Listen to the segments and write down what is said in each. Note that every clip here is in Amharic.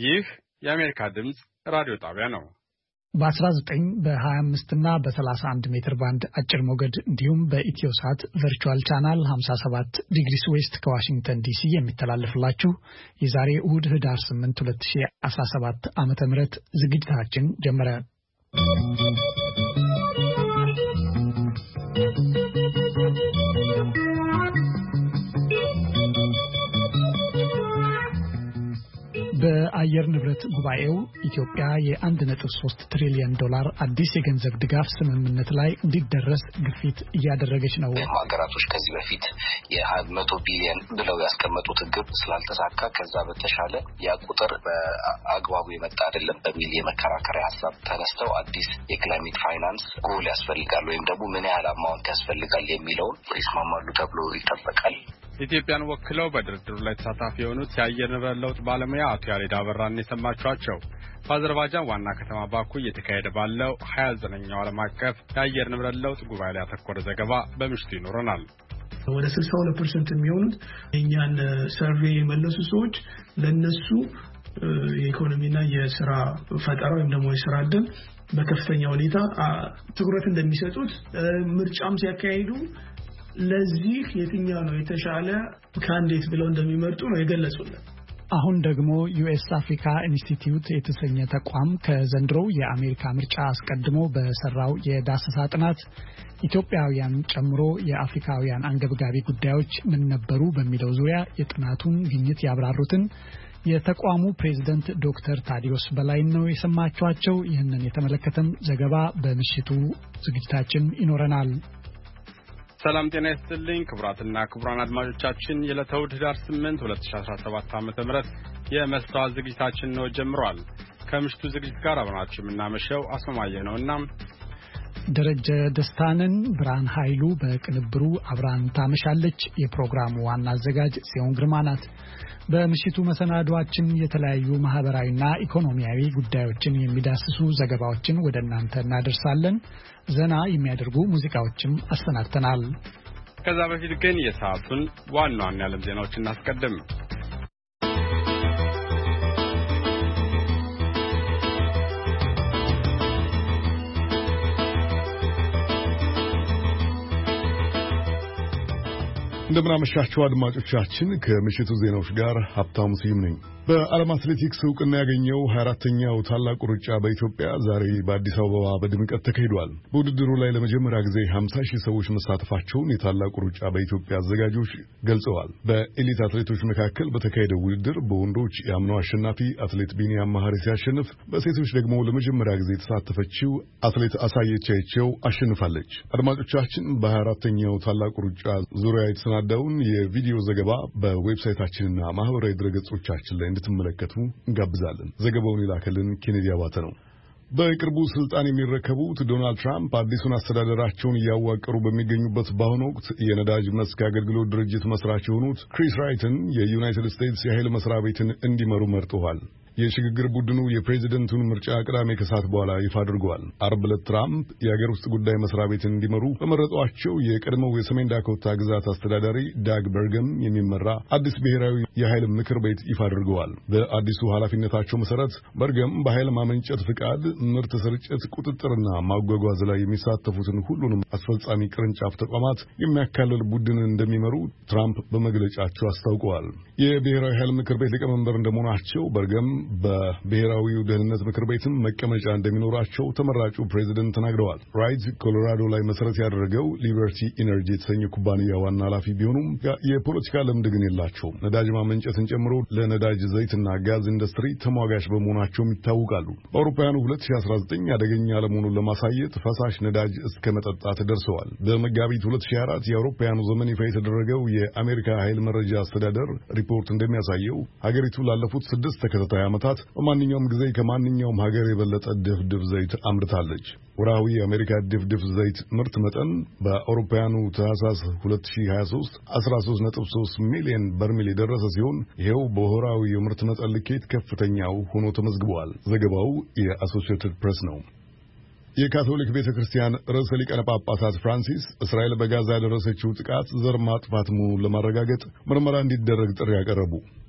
ይህ የአሜሪካ ድምጽ ራዲዮ ጣቢያ ነው። በ19 በ25 እና በ31 ሜትር ባንድ አጭር ሞገድ እንዲሁም በኢትዮሳት ቨርቹዋል ቻናል 57 ዲግሪስ ዌስት ከዋሽንግተን ዲሲ የሚተላለፍላችሁ የዛሬ እሁድ ህዳር 8 2017 ዓመተ ምህረት ዝግጅታችን ጀመረ። በአየር ንብረት ጉባኤው ኢትዮጵያ የ1.3 ትሪሊዮን ዶላር አዲስ የገንዘብ ድጋፍ ስምምነት ላይ እንዲደረስ ግፊት እያደረገች ነው። ሀገራቶች ከዚህ በፊት የ100 ቢሊዮን ብለው ያስቀመጡት ግብ ስላልተሳካ ከዛ በተሻለ ያ ቁጥር በአግባቡ የመጣ አይደለም በሚል የመከራከሪያ ሀሳብ ተነስተው አዲስ የክላይሜት ፋይናንስ ጎል ያስፈልጋል ወይም ደግሞ ምን ያህል አማውንት ያስፈልጋል የሚለውን ይስማማሉ ተብሎ ይጠበቃል። ኢትዮጵያን ወክለው በድርድሩ ላይ ተሳታፊ የሆኑት የአየር ንብረት ለውጥ ባለሙያ አቶ ያሬድ አበራን የሰማችኋቸው። በአዘርባይጃን ዋና ከተማ ባኩ እየተካሄደ ባለው 29ኛው ዓለም አቀፍ የአየር ንብረት ለውጥ ጉባኤ ላይ ያተኮረ ዘገባ በምሽቱ ይኖረናል። ወደ 62% የሚሆኑት የኛን ሰርቬይ የመለሱ ሰዎች ለነሱ የኢኮኖሚና የሥራ ፈጠራ ወይም ደግሞ የሥራ ዕድል በከፍተኛ ሁኔታ ትኩረት እንደሚሰጡት ምርጫም ሲያካሂዱ ለዚህ የትኛው ነው የተሻለ ካንዲዴት ብለው እንደሚመርጡ ነው የገለጹልን። አሁን ደግሞ ዩኤስ አፍሪካ ኢንስቲትዩት የተሰኘ ተቋም ከዘንድሮው የአሜሪካ ምርጫ አስቀድሞ በሰራው የዳሰሳ ጥናት ኢትዮጵያውያን ጨምሮ የአፍሪካውያን አንገብጋቢ ጉዳዮች ምን ነበሩ በሚለው ዙሪያ የጥናቱን ግኝት ያብራሩትን የተቋሙ ፕሬዝዳንት ዶክተር ታዲዮስ በላይ ነው የሰማችኋቸው። ይህንን የተመለከተም ዘገባ በምሽቱ ዝግጅታችን ይኖረናል። ሰላም ጤና ይስጥልኝ ክቡራትና ክቡራን አድማጮቻችን የዕለተ እሁድ ህዳር 8 2017 ዓ.ም የመስታወት ዝግጅታችን ነው ጀምሯል። ከምሽቱ ዝግጅት ጋር አብራችሁ የምናመሸው አስማማየ ነውና ደረጀ ደስታንን ብርሃን ኃይሉ በቅንብሩ አብራን ታመሻለች። የፕሮግራሙ ዋና አዘጋጅ ጽዮን ግርማ ናት። በምሽቱ መሰናዷችን የተለያዩ ማህበራዊና ኢኮኖሚያዊ ጉዳዮችን የሚዳስሱ ዘገባዎችን ወደ እናንተ እናደርሳለን። ዘና የሚያደርጉ ሙዚቃዎችም አሰናድተናል። ከዛ በፊት ግን የሰዓቱን ዋና ዋና የዓለም ዜናዎች እናስቀድም። እንደምን አመሻችሁ አድማጮቻችን። ከምሽቱ ዜናዎች ጋር ሀብታሙ ስዩም ነኝ። በዓለም አትሌቲክስ እውቅና ያገኘው 24ኛው ታላቁ ሩጫ በኢትዮጵያ ዛሬ በአዲስ አበባ በድምቀት ተካሂዷል። በውድድሩ ላይ ለመጀመሪያ ጊዜ 50,000 ሰዎች መሳተፋቸውን የታላቁ ሩጫ በኢትዮጵያ አዘጋጆች ገልጸዋል። በኤሊት አትሌቶች መካከል በተካሄደው ውድድር በወንዶች የአምናው አሸናፊ አትሌት ቢኒያም መሐሪ ሲያሸንፍ፣ በሴቶች ደግሞ ለመጀመሪያ ጊዜ የተሳተፈችው አትሌት አሳየች አይቸው አሸንፋለች። አድማጮቻችን በ24ኛው ታላቁ ሩጫ ዙሪያ የተሰናዳውን የቪዲዮ ዘገባ በዌብሳይታችንና ማህበራዊ ድረገጾቻችን ላይ እንድትመለከቱ እንጋብዛለን። ዘገባውን የላከልን ኬኔዲ አባተ ነው። በቅርቡ ስልጣን የሚረከቡት ዶናልድ ትራምፕ አዲሱን አስተዳደራቸውን እያዋቀሩ በሚገኙበት በአሁኑ ወቅት የነዳጅ መስክ አገልግሎት ድርጅት መስራች የሆኑት ክሪስ ራይትን የዩናይትድ ስቴትስ የኃይል መስሪያ ቤትን እንዲመሩ መርጠዋል። የሽግግር ቡድኑ የፕሬዝደንቱን ምርጫ ቅዳሜ ከሰዓት በኋላ ይፋ አድርገዋል። አርብ ዕለት ትራምፕ የሀገር ውስጥ ጉዳይ መስሪያ ቤትን እንዲመሩ በመረጧቸው የቀድሞው የሰሜን ዳኮታ ግዛት አስተዳዳሪ ዳግ በርገም የሚመራ አዲስ ብሔራዊ የኃይል ምክር ቤት ይፋ አድርገዋል። በአዲሱ ኃላፊነታቸው መሰረት በርገም በኃይል ማመንጨት ፍቃድ፣ ምርት ስርጭት፣ ቁጥጥርና ማጓጓዝ ላይ የሚሳተፉትን ሁሉንም አስፈጻሚ ቅርንጫፍ ተቋማት የሚያካልል ቡድንን እንደሚመሩ ትራምፕ በመግለጫቸው አስታውቀዋል። የብሔራዊ ኃይል ምክር ቤት ሊቀመንበር እንደመሆናቸው በርገም በብሔራዊው ደህንነት ምክር ቤትም መቀመጫ እንደሚኖራቸው ተመራጩ ፕሬዝደንት ተናግረዋል። ራይት ኮሎራዶ ላይ መሰረት ያደረገው ሊበርቲ ኢነርጂ የተሰኘ ኩባንያ ዋና ኃላፊ ቢሆኑም የፖለቲካ ልምድ ግን የላቸውም። ነዳጅ ማመንጨትን ጨምሮ ለነዳጅ ዘይትና ጋዝ ኢንዱስትሪ ተሟጋች በመሆናቸውም ይታወቃሉ። በአውሮፓውያኑ 2019 አደገኛ አለመሆኑን ለማሳየት ፈሳሽ ነዳጅ እስከ መጠጣት ደርሰዋል። በመጋቢት 2024 የአውሮፓውያኑ ዘመን ይፋ የተደረገው የአሜሪካ ኃይል መረጃ አስተዳደር ሪፖርት እንደሚያሳየው ሀገሪቱ ላለፉት 6 ተከታታይ ዓመታት በማንኛውም ጊዜ ከማንኛውም ሀገር የበለጠ ድፍድፍ ዘይት አምርታለች። ወርሃዊ የአሜሪካ ድፍድፍ ዘይት ምርት መጠን በአውሮፓውያኑ ታህሳስ 2023 13.3 ሚሊዮን በርሜል የደረሰ ሲሆን ይሄው በወርሃዊ የምርት መጠን ልኬት ከፍተኛው ሆኖ ተመዝግቧል። ዘገባው የአሶሺየትድ ፕሬስ ነው። የካቶሊክ ቤተክርስቲያን ርዕሰ ሊቃነ ጳጳሳት ፍራንሲስ እስራኤል በጋዛ ያደረሰችው ጥቃት ዘር ማጥፋት መሆኑን ለማረጋገጥ ምርመራ እንዲደረግ ጥሪ ያቀረቡ።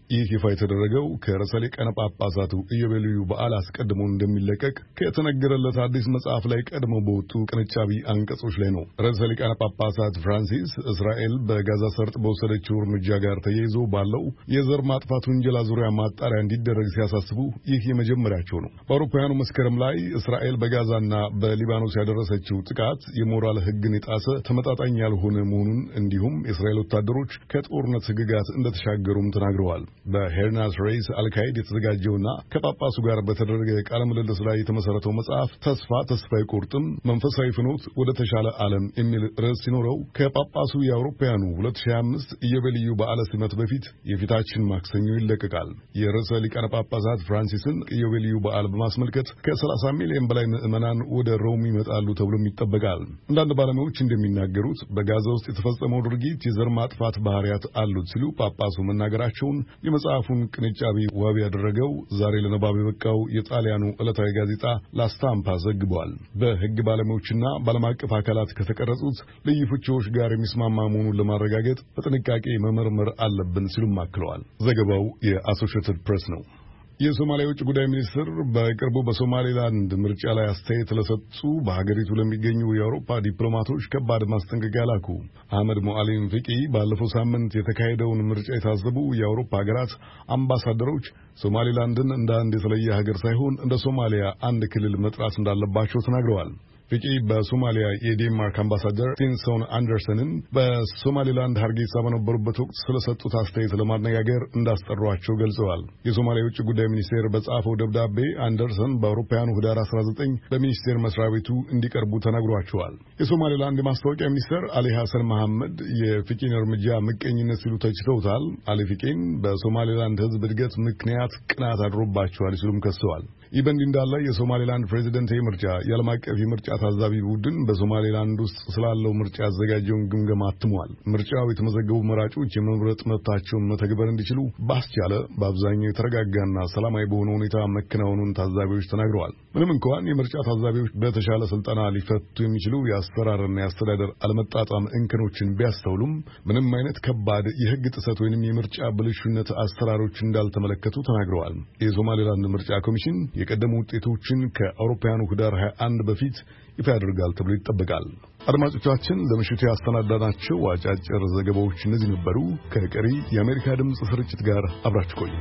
ይህ ይፋ የተደረገው ከርዕሰ ሊቃነ ጳጳሳቱ ኢዮቤልዩ በዓል አስቀድሞ እንደሚለቀቅ ከተነገረለት አዲስ መጽሐፍ ላይ ቀድሞ በወጡ ቅንጫቢ አንቀጾች ላይ ነው። ርዕሰ ሊቃነ ጳጳሳት ፍራንሲስ እስራኤል በጋዛ ሰርጥ በወሰደችው እርምጃ ጋር ተያይዞ ባለው የዘር ማጥፋት ውንጀላ ዙሪያ ማጣሪያ እንዲደረግ ሲያሳስቡ ይህ የመጀመሪያቸው ነው። በአውሮፓውያኑ መስከረም ላይ እስራኤል በጋዛና በሊባኖስ ያደረሰችው ጥቃት የሞራል ሕግን የጣሰ ተመጣጣኝ ያልሆነ መሆኑን እንዲሁም የእስራኤል ወታደሮች ከጦርነት ሕግጋት እንደተሻገሩም ተናግረዋል። በሄርናስ ሬይስ አልካይድ የተዘጋጀውና ከጳጳሱ ጋር በተደረገ ቃለ ምልልስ ላይ የተመሰረተው መጽሐፍ ተስፋ አይቆርጥም መንፈሳዊ ፍኖት ወደ ተሻለ ዓለም የሚል ርዕስ ሲኖረው ከጳጳሱ የአውሮፓውያኑ 2025 ኢዮቤልዩ በዓለ ሲመት በፊት የፊታችን ማክሰኞ ይለቀቃል። የርዕሰ ሊቃነ ጳጳሳት ፍራንሲስን ኢዮቤልዩ በዓል በማስመልከት ከ30 ሚሊዮን በላይ ምዕመናን ወደ ሮም ይመጣሉ ተብሎም ይጠበቃል። አንዳንድ ባለሙያዎች እንደሚናገሩት በጋዛ ውስጥ የተፈጸመው ድርጊት የዘር ማጥፋት ባህሪያት አሉት ሲሉ ጳጳሱ መናገራቸውን የመጽሐፉን ቅንጫቢ ዋቢ ያደረገው ዛሬ ለንባብ የበቃው የጣሊያኑ ዕለታዊ ጋዜጣ ላስታምፓ ዘግቧል። በሕግ ባለሙያዎችና በዓለም አቀፍ አካላት ከተቀረጹት ልዩ ፍቺዎች ጋር የሚስማማ መሆኑን ለማረጋገጥ በጥንቃቄ መመርመር አለብን ሲሉም አክለዋል። ዘገባው የአሶሺየትድ ፕሬስ ነው። የሶማሊያ ውጭ ጉዳይ ሚኒስትር በቅርቡ በሶማሌላንድ ምርጫ ላይ አስተያየት ለሰጡ በሀገሪቱ ለሚገኙ የአውሮፓ ዲፕሎማቶች ከባድ ማስጠንቀቂያ ላኩ። አህመድ ሞአሊም ፊቂ ባለፈው ሳምንት የተካሄደውን ምርጫ የታዘቡ የአውሮፓ ሀገራት አምባሳደሮች ሶማሌላንድን እንደ አንድ የተለየ ሀገር ሳይሆን እንደ ሶማሊያ አንድ ክልል መጥራት እንዳለባቸው ተናግረዋል። ፊቂ በሶማሊያ የዴንማርክ አምባሳደር ቲንሶን አንደርሰንን በሶማሌላንድ ሀርጌሳ በነበሩበት ወቅት ስለሰጡት አስተያየት ለማነጋገር እንዳስጠሯቸው ገልጸዋል። የሶማሊያ ውጭ ጉዳይ ሚኒስቴር በጻፈው ደብዳቤ አንደርሰን በአውሮፓውያኑ ህዳር 19 በሚኒስቴር መስሪያ ቤቱ እንዲቀርቡ ተናግሯቸዋል። የሶማሌላንድ የማስታወቂያ ሚኒስትር አሊ ሐሰን መሐመድ የፊቂን እርምጃ ምቀኝነት ሲሉ ተችተውታል። አሊ ፊቂን በሶማሌላንድ ህዝብ እድገት ምክንያት ቅናት አድሮባቸዋል ሲሉም ከሰዋል። ይህ በእንዲህ እንዳለ የሶማሌላንድ ፕሬዚደንታዊ ምርጫ የዓለም አቀፍ የምርጫ ታዛቢ ቡድን በሶማሌላንድ ውስጥ ስላለው ምርጫ ያዘጋጀውን ግምገማ አትሟል። ምርጫው የተመዘገቡ መራጮች የመምረጥ መብታቸውን መተግበር እንዲችሉ ባስቻለ በአብዛኛው የተረጋጋና ሰላማዊ በሆነ ሁኔታ መከናወኑን ታዛቢዎች ተናግረዋል። ምንም እንኳን የምርጫ ታዛቢዎች በተሻለ ስልጠና ሊፈቱ የሚችሉ የአሰራርና የአስተዳደር አለመጣጣም እንከኖችን ቢያስተውሉም ምንም አይነት ከባድ የህግ ጥሰት ወይንም የምርጫ ብልሹነት አሰራሮች እንዳልተመለከቱ ተናግረዋል። የሶማሌላንድ ምርጫ ኮሚሽን የቀደሙ ውጤቶችን ከአውሮፓውያኑ ህዳር 21 በፊት ይፋ ያደርጋል ተብሎ ይጠበቃል። አድማጮቻችን ለምሽቱ ያስተናዳናቸው አጫጭር ዘገባዎች እነዚህ ነበሩ። ከቀሪ የአሜሪካ ድምጽ ስርጭት ጋር አብራችሁ ቆዩ።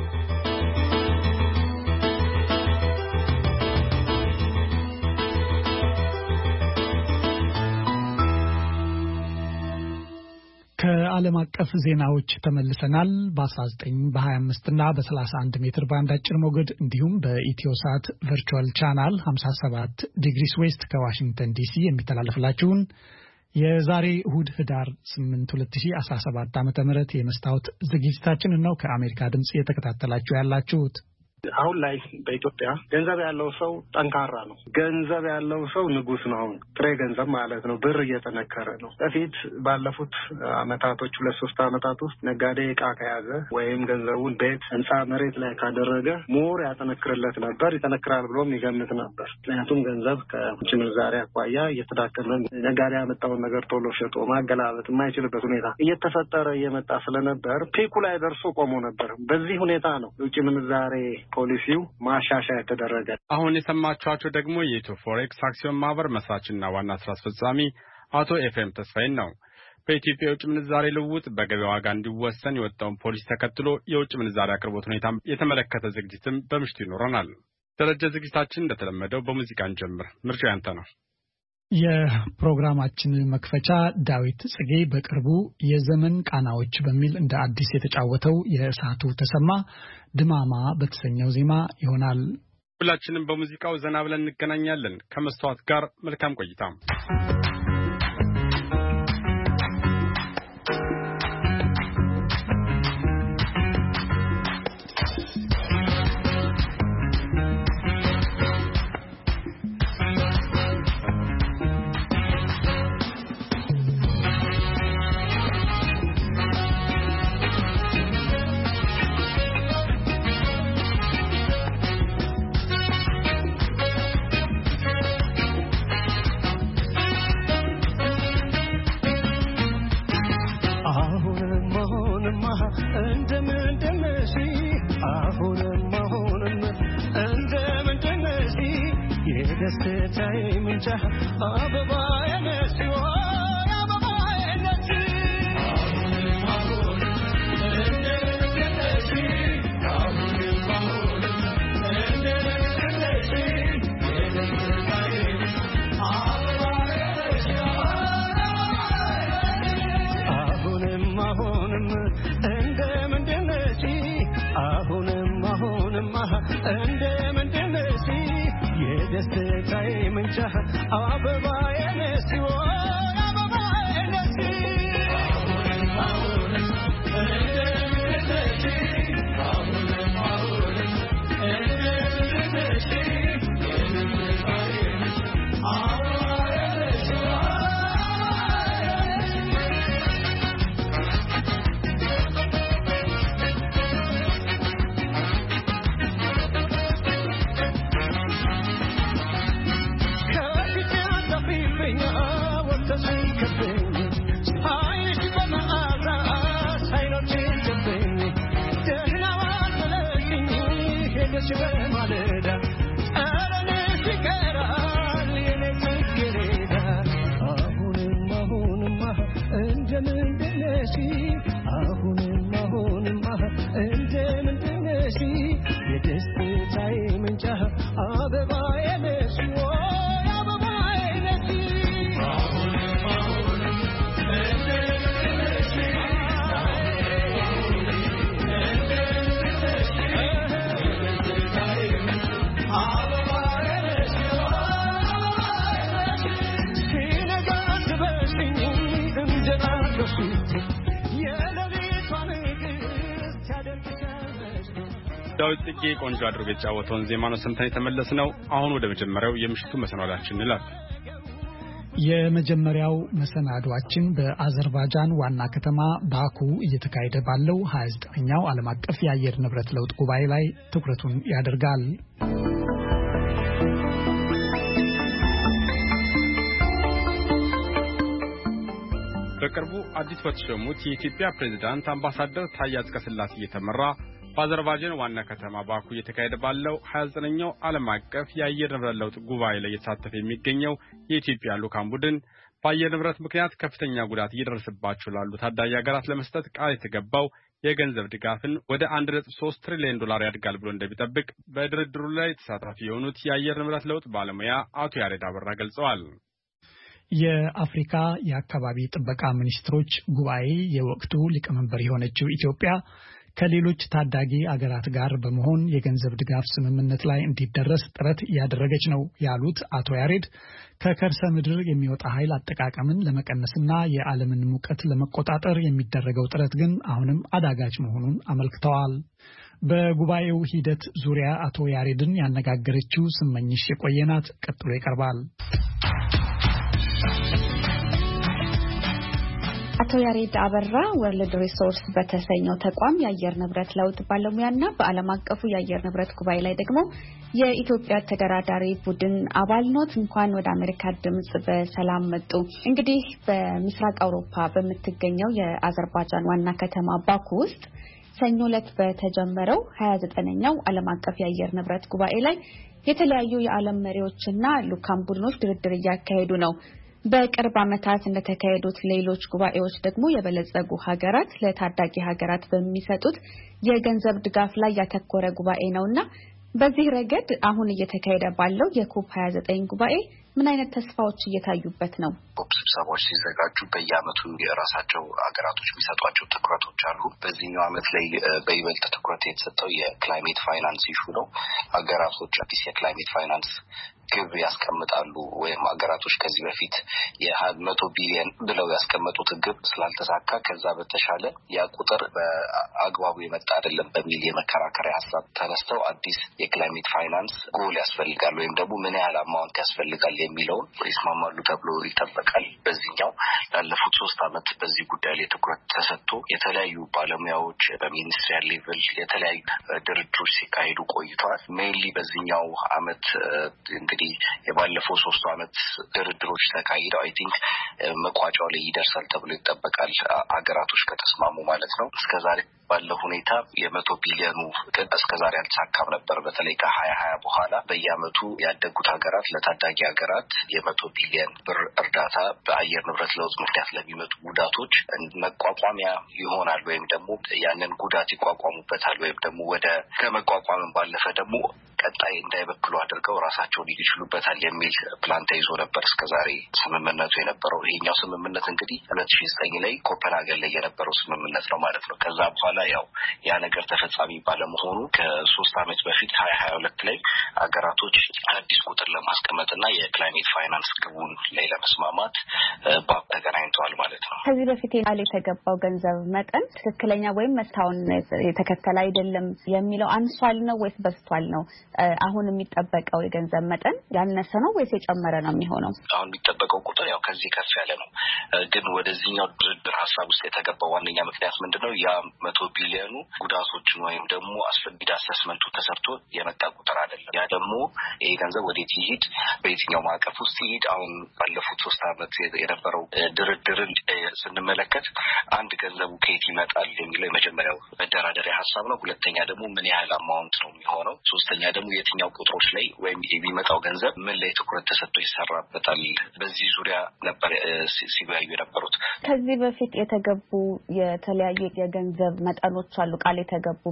ከዓለም አቀፍ ዜናዎች ተመልሰናል። በ19 በ25 እና በ31 ሜትር ባንድ አጭር ሞገድ እንዲሁም በኢትዮሳት ቨርቹዋል ቻናል 57 ዲግሪስ ዌስት ከዋሽንግተን ዲሲ የሚተላለፍላችሁን የዛሬ እሁድ ህዳር 8 2017 ዓ.ም የመስታወት ዝግጅታችን ነው ከአሜሪካ ድምጽ እየተከታተላችሁ ያላችሁት። አሁን ላይ በኢትዮጵያ ገንዘብ ያለው ሰው ጠንካራ ነው። ገንዘብ ያለው ሰው ንጉስ ነው። አሁን ጥሬ ገንዘብ ማለት ነው። ብር እየጠነከረ ነው። በፊት ባለፉት አመታቶች 2-3 አመታት ውስጥ ነጋዴ ዕቃ ከያዘ ወይም ገንዘቡን ቤት፣ ህንጻ፣ መሬት ላይ ካደረገ ሞር ያጠነክርለት ነበር፣ ይጠነክራል ብሎም ይገምት ነበር። ምክንያቱም ገንዘብ ከውጭ ምንዛሪ አኳያ እየተዳከመ ነጋዴ ያመጣውን ነገር ቶሎ ሸጦ ማገላበጥ የማይችልበት ሁኔታ እየተፈጠረ እየመጣ ስለነበር ፒኩ ላይ ደርሶ ቆሞ ነበር። በዚህ ሁኔታ ነው የውጭ ምንዛሬ ፖሊሲው ማሻሻያ የተደረገ። አሁን የሰማችኋቸው ደግሞ የኢትዮ ፎሬክስ አክሲዮን ማህበር መስራችና ዋና ስራ አስፈጻሚ አቶ ኤፍሬም ተስፋዬን ነው። በኢትዮጵያ የውጭ ምንዛሬ ልውውጥ በገበያ ዋጋ እንዲወሰን የወጣውን ፖሊሲ ተከትሎ የውጭ ምንዛሬ አቅርቦት ሁኔታ የተመለከተ ዝግጅትም በምሽቱ ይኖረናል። ደረጃ ዝግጅታችን እንደተለመደው በሙዚቃን ጀምር። ምርጫ ያንተ ነው። የፕሮግራማችን መክፈቻ ዳዊት ጽጌ በቅርቡ የዘመን ቃናዎች በሚል እንደ አዲስ የተጫወተው የእሳቱ ተሰማ ድማማ በተሰኘው ዜማ ይሆናል። ሁላችንም በሙዚቃው ዘና ብለን እንገናኛለን። ከመስተዋት ጋር መልካም ቆይታ። ዳዊት ጽጌ ቆንጆ አድርጎ የጫወተውን ዜማ ነው ሰምተን የተመለስነው። አሁን ወደ መጀመሪያው የምሽቱ መሰናዷችን እንላለን። የመጀመሪያው መሰናዷችን በአዘርባይጃን ዋና ከተማ ባኩ እየተካሄደ ባለው 29ኛው ዓለም አቀፍ የአየር ንብረት ለውጥ ጉባኤ ላይ ትኩረቱን ያደርጋል። በቅርቡ አዲስ በተሾሙት የኢትዮጵያ ፕሬዝዳንት አምባሳደር ታዬ አጽቀሥላሴ እየተመራ በአዘርባይጃን ዋና ከተማ ባኩ እየተካሄደ ባለው 29ኛው ዓለም አቀፍ የአየር ንብረት ለውጥ ጉባኤ ላይ እየተሳተፈ የሚገኘው የኢትዮጵያ ልዑካን ቡድን በአየር ንብረት ምክንያት ከፍተኛ ጉዳት እየደረሰባቸው ላሉ ታዳጊ ሀገራት ለመስጠት ቃል የተገባው የገንዘብ ድጋፍን ወደ 1.3 ትሪሊዮን ዶላር ያድጋል ብሎ እንደሚጠብቅ በድርድሩ ላይ ተሳታፊ የሆኑት የአየር ንብረት ለውጥ ባለሙያ አቶ ያሬድ አበራ ገልጸዋል። የአፍሪካ የአካባቢ ጥበቃ ሚኒስትሮች ጉባኤ የወቅቱ ሊቀመንበር የሆነችው ኢትዮጵያ ከሌሎች ታዳጊ አገራት ጋር በመሆን የገንዘብ ድጋፍ ስምምነት ላይ እንዲደረስ ጥረት እያደረገች ነው ያሉት አቶ ያሬድ ከከርሰ ምድር የሚወጣ ኃይል አጠቃቀምን ለመቀነስና የዓለምን ሙቀት ለመቆጣጠር የሚደረገው ጥረት ግን አሁንም አዳጋች መሆኑን አመልክተዋል። በጉባኤው ሂደት ዙሪያ አቶ ያሬድን ያነጋገረችው ስመኝሽ የቆየናት ቀጥሎ ይቀርባል። አቶ ያሬድ አበራ ወርልድ ሪሶርስ በተሰኘው ተቋም የአየር ንብረት ለውጥ ባለሙያና በዓለም አቀፉ የአየር ንብረት ጉባኤ ላይ ደግሞ የኢትዮጵያ ተደራዳሪ ቡድን አባል ኖት። እንኳን ወደ አሜሪካ ድምጽ በሰላም መጡ። እንግዲህ በምስራቅ አውሮፓ በምትገኘው የአዘርባይጃን ዋና ከተማ ባኩ ውስጥ ሰኞ ዕለት በተጀመረው 29ኛው ዓለም አቀፍ የአየር ንብረት ጉባኤ ላይ የተለያዩ የዓለም መሪዎችና ልዑካን ቡድኖች ድርድር እያካሄዱ ነው። በቅርብ ዓመታት እንደተካሄዱት ሌሎች ጉባኤዎች ደግሞ የበለጸጉ ሀገራት ለታዳጊ ሀገራት በሚሰጡት የገንዘብ ድጋፍ ላይ ያተኮረ ጉባኤ ነውና በዚህ ረገድ አሁን እየተካሄደ ባለው የኮፕ 29 ጉባኤ ምን አይነት ተስፋዎች እየታዩበት ነው? ኮፕ ስብሰባዎች ሲዘጋጁ በየዓመቱ የራሳቸው ሀገራቶች የሚሰጧቸው ትኩረቶች አሉ። በዚህኛው ዓመት ላይ በይበልጥ ትኩረት የተሰጠው የክላይሜት ፋይናንስ ኢሹ ነው። ሀገራቶች አዲስ የክላይሜት ፋይናንስ ግብ ያስቀምጣሉ ወይም ሀገራቶች ከዚህ በፊት የ100 ቢሊዮን ብለው ያስቀመጡት ግብ ስላልተሳካ ከዛ በተሻለ ያ ቁጥር በአግባቡ የመጣ አይደለም በሚል የመከራከሪያ ሀሳብ ተነስተው አዲስ የክላይሜት ፋይናንስ ጎል ያስፈልጋል ወይም ደግሞ ምን ያህል አማውንት ያስፈልጋል የሚለውን ይስማማሉ ተብሎ ይጠበቃል። በዚህኛው ያለፉት 3 ዓመት በዚህ ጉዳይ ላይ ትኩረት ተሰጥቶ የተለያዩ ባለሙያዎች በሚኒስትሪያል ሌቭል የተለያዩ ድርድሮች ሲካሄዱ ቆይተዋል። ሜይንሊ በዚህኛው ዓመት እንግዲህ እንግዲህ የባለፈው 3 አመት ድርድሮች ተካሂደው አይ ቲንክ መቋጫው ላይ ይደርሳል ተብሎ ይጠበቃል አገራቶች ከተስማሙ ማለት ነው። እስከዛሬ ባለው ሁኔታ የ100 ቢሊዮኑ እስከዛሬ አልተሳካም ነበር። በተለይ ከ2020 በኋላ በየአመቱ ያደጉት ሀገራት ለታዳጊ ሀገራት የ100 ቢሊዮን ብር እርዳታ በአየር ንብረት ለውጥ ምክንያት ለሚመጡ ጉዳቶች መቋቋሚያ ይሆናል ወይም ደግሞ ያንን ጉዳት ይቋቋሙበታል ወይም ደግሞ ወደ ከመቋቋም ባለፈ ደግሞ ቀጣይ እንዳይበክሉ አድርገው ራሳቸውን ይችሉበታል የሚል ፕላን ተይዞ ነበር እስከዛሬ ስምምነቱ የነበረው። ይሄኛው ስምምነት እንግዲህ 2009 ላይ ኮፐንሃገን ላይ የነበረው ስምምነት ነው ማለት ነው። ከዛ በኋላ ያው ያ ነገር ተፈጻሚ ባለመሆኑ ከ3 አመት በፊት 2022 ላይ አገራቶች አዲስ ቁጥር ለማስቀመጥና የክላይሜት ፋይናንስ ግቡን ላይ ለመስማማት ተገናኝተዋል ማለት ነው። ከዚህ በፊት የተገባው ገንዘብ መጠን ትክክለኛ ወይም መስታውን የተከተለ አይደለም የሚለው አንሷል ነው ወይስ በስቷል ነው? አሁን የሚጠበቀው የገንዘብ መጠን ያነሰ ነው ወይስ የጨመረ ነው የሚሆነው? አሁን የሚጠበቀው ቁጥር ያው ከዚህ ከፍ ያለ ነው። ግን ወደዚህኛው ድርድር ሀሳብ ውስጥ የተገባው ዋነኛ ምክንያት ምንድነው? ያ 100 ቢሊዮኑ ጉዳቶችን ወይም ደግሞ አስፈላጊ አሰስመንቱ ተሰርቶ የመጣ ቁጥር አይደለም። ያ ደግሞ ይሄ ገንዘብ ወዴት ይሄድ፣ በየትኛው ማዕቀፍ ውስጥ ይሄድ፣ አሁን ባለፉት 3 አመት የነበረው ድርድርን ስንመለከት አንድ ገንዘቡ ከየት ይመጣል የሚለው የመጀመሪያው መደራደሪያ ሀሳብ ነው። ሁለተኛ ደግሞ ምን ያህል አማውንት ነው የሚሆነው፣ ሶስተኛ ደግሞ የትኛው ቁጥሮች ላይ ወይም የሚመጣው ገንዘብ ምን ላይ ትኩረት ተሰጥቶ ይሰራበታል። በዚህ ዙሪያ ነበር ሲወያዩ የነበሩት። ከዚህ በፊት የተገቡ የተለያዩ የገንዘብ መጠኖች አሉ ቃል የተገቡ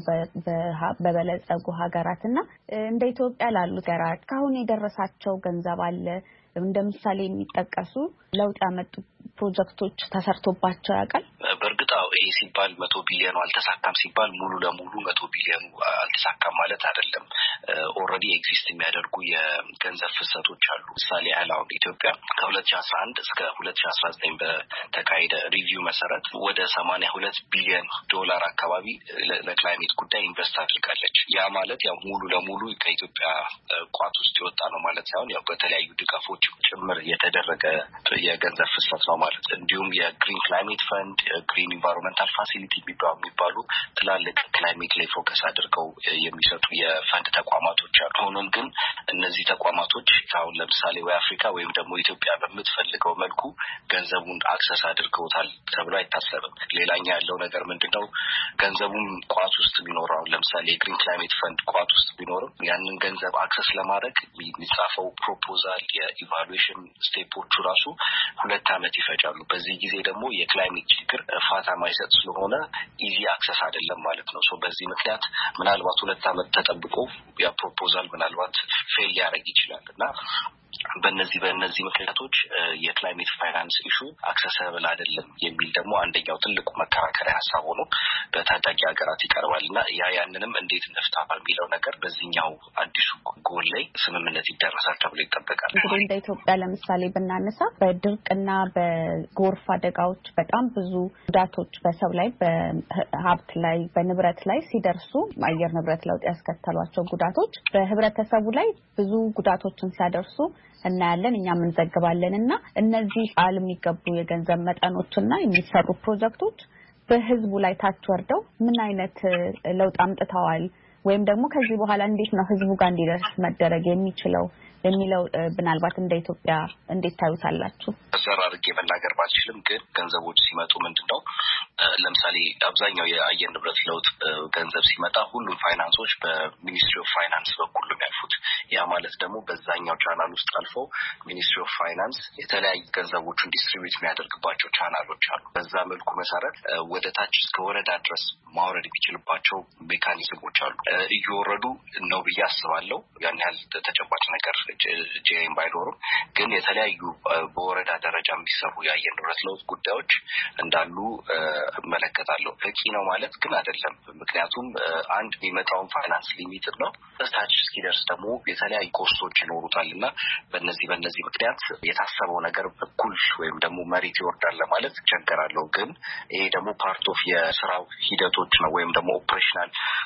በበለጸጉ ሀገራትና እንደ ኢትዮጵያ ላሉ ሀገራት ካሁን የደረሳቸው ገንዘብ አለ? እንደምሳሌ የሚጠቀሱ ለውጥ ያመጡ ፕሮጀክቶች ተሰርቶባቸው ያውቃል? በእርግጥ ይሄ ሲባል 100 ቢሊዮኑ አልተሳካም ሲባል ሙሉ ለሙሉ 100 ቢሊዮኑ አልተሳካም ማለት አይደለም። ኦልሬዲ ኤግዚስት የሚያደርጉ የገንዘብ ፍሰቶች አሉ። ምሳሌ አሁን ኢትዮጵያ ከ2011 እስከ 2019 በተካሄደ ሪቪው መሰረት ወደ 82 ቢሊዮን ዶላር አካባቢ ለክላይሜት ጉዳይ ኢንቨስት አድርጋለች። ያ ማለት ያው ሙሉ ለሙሉ ከኢትዮጵያ ቋት ውስጥ የወጣ ነው ማለት ሳይሆን ያው በተለያዩ ድጋፎች ጭምር የተደረገ የገንዘብ ፍሰት ነው ማለት። እንዲሁም የግሪን ክላይሜት ፈንድ፣ ግሪን ኢንቫይሮንመንታል ፋሲሊቲ የሚባሉ ትላልቅ ክላይሜት ላይ ፎከስ አድርገው የሚሰጡ የፈንድ ተቋማቶች አሉ። ሆኖም ግን እነዚህ ተቋማቶች አሁን ለምሳሌ ወይ አፍሪካ ወይም ደግሞ ኢትዮጵያ በምትፈልገው መልኩ ገንዘቡን አክሰስ አድርገውታል ተብሎ አይታሰብም። ሌላኛ ያለው ነገር ምንድነው? ገንዘቡን ቋት ውስጥ ቢኖረው ለምሳሌ የግሪን ክላይሜት ፈንድ ቋት ውስጥ ቢኖርም ያንን ገንዘብ አክሰስ ለማድረግ የሚጻፈው ፕሮፖዛል የኢቫሉዌሽን ስቴፖቹ ራሱ 2 አመት ይፈጃሉ። በዚህ ጊዜ ደግሞ የክላይሜት ችግር ፋታ ማይሰጥ ስለሆነ ኢዚ አክሰስ አይደለም ማለት ነው። በዚህ ምክንያት ምናልባት 2 አመት ተጠብቆ ያ ፕሮፖዛል ምናልባት ፌል ሊያደርግ ይችላል እና በእነዚህ ምክንያቶች የክላይሜት ፋይናንስ ኢሹ አክሰሰብል አይደለም የሚል ደግሞ አንደኛው ትልቁ መከራከሪያ ሀሳብ ሆኖ በታዳጊ ሀገራት ይቀርባልና ያንንም እንዴት እንፍታ በሚለው ነገር በዚህኛው አዲሱ ጎል ላይ ስምምነት ይደረሳል ተብሎ ይጠበቃል። እንግዲህ እንደ ኢትዮጵያ ለምሳሌ ብናነሳ በድርቅና በጎርፍ አደጋዎች በጣም ብዙ ጉዳቶች በሰው ላይ፣ በሀብት ላይ፣ በንብረት ላይ ሲደርሱ አየር ንብረት ለውጥ ያስከተሏቸው ጉዳቶች በህብረተሰቡ ላይ ብዙ ጉዳቶችን ሲያደርሱ እናያለን፣ እኛም እንዘግባለንና እነዚህ ቃል የሚገቡ የገንዘብ መጠኖችና የሚሰሩ ፕሮጀክቶች በህዝቡ ላይ ታች ወርደው ምን አይነት ለውጥ አምጥተዋል ወይም ደግሞ ከዚህ በኋላ እንዴት ነው ህዝቡ ጋር እንዲደርስ መደረግ የሚችለው የሚለው ምናልባት እንደ ኢትዮጵያ እንዴት ታዩታላችሁ? ዘር አድርጌ መናገር ባልችልም ግን ገንዘቦች ሲመጡ ምንድነው ለምሳሌ አብዛኛው የአየር ንብረት ለውጥ ገንዘብ ሲመጣ ሁሉም ፋይናንሶች በሚኒስትሪ ኦፍ ፋይናንስ በኩል ነው የሚያልፉት። ያ ማለት ደግሞ በዛኛው ቻናል ውስጥ አልፈው ሚኒስትሪ ኦፍ ፋይናንስ የተለያዩ ገንዘቦችን ዲስትሪቢዩት የሚያደርግባቸው ቻናሎች አሉ። በዛ መልኩ መሰረት ወደ ታች እስከ ወረዳ ድረስ ማውረድ የሚችልባቸው ሜካኒዝሞች አሉ። እየወረዱ ነው ብዬ አስባለሁ። ያን ያህል ተጨባጭ ነገር ጄም ባይኖርም ግን የተለያዩ በወረዳ ደረጃ የሚሰሩ የአየር ንብረት ለውጥ ጉዳዮች እንዳሉ እመለከታለሁ። በቂ ነው ማለት ግን አይደለም። ምክንያቱም አንድ የሚመጣውን ፋይናንስ ሊሚት ነው ታች እስኪደርስ ደግሞ የተለያዩ ኮስቶች ይኖሩታልና በእነዚህ ምክንያት የታሰበው ነገር በኩል ወይም ደግሞ መሬት ይወርዳል ለማለት ቸገራለሁ። ግን ይሄ ደግሞ ፓርት ኦፍ የስራው ሂደቶች ነው ወይም ደግሞ ኦፕሬሽናል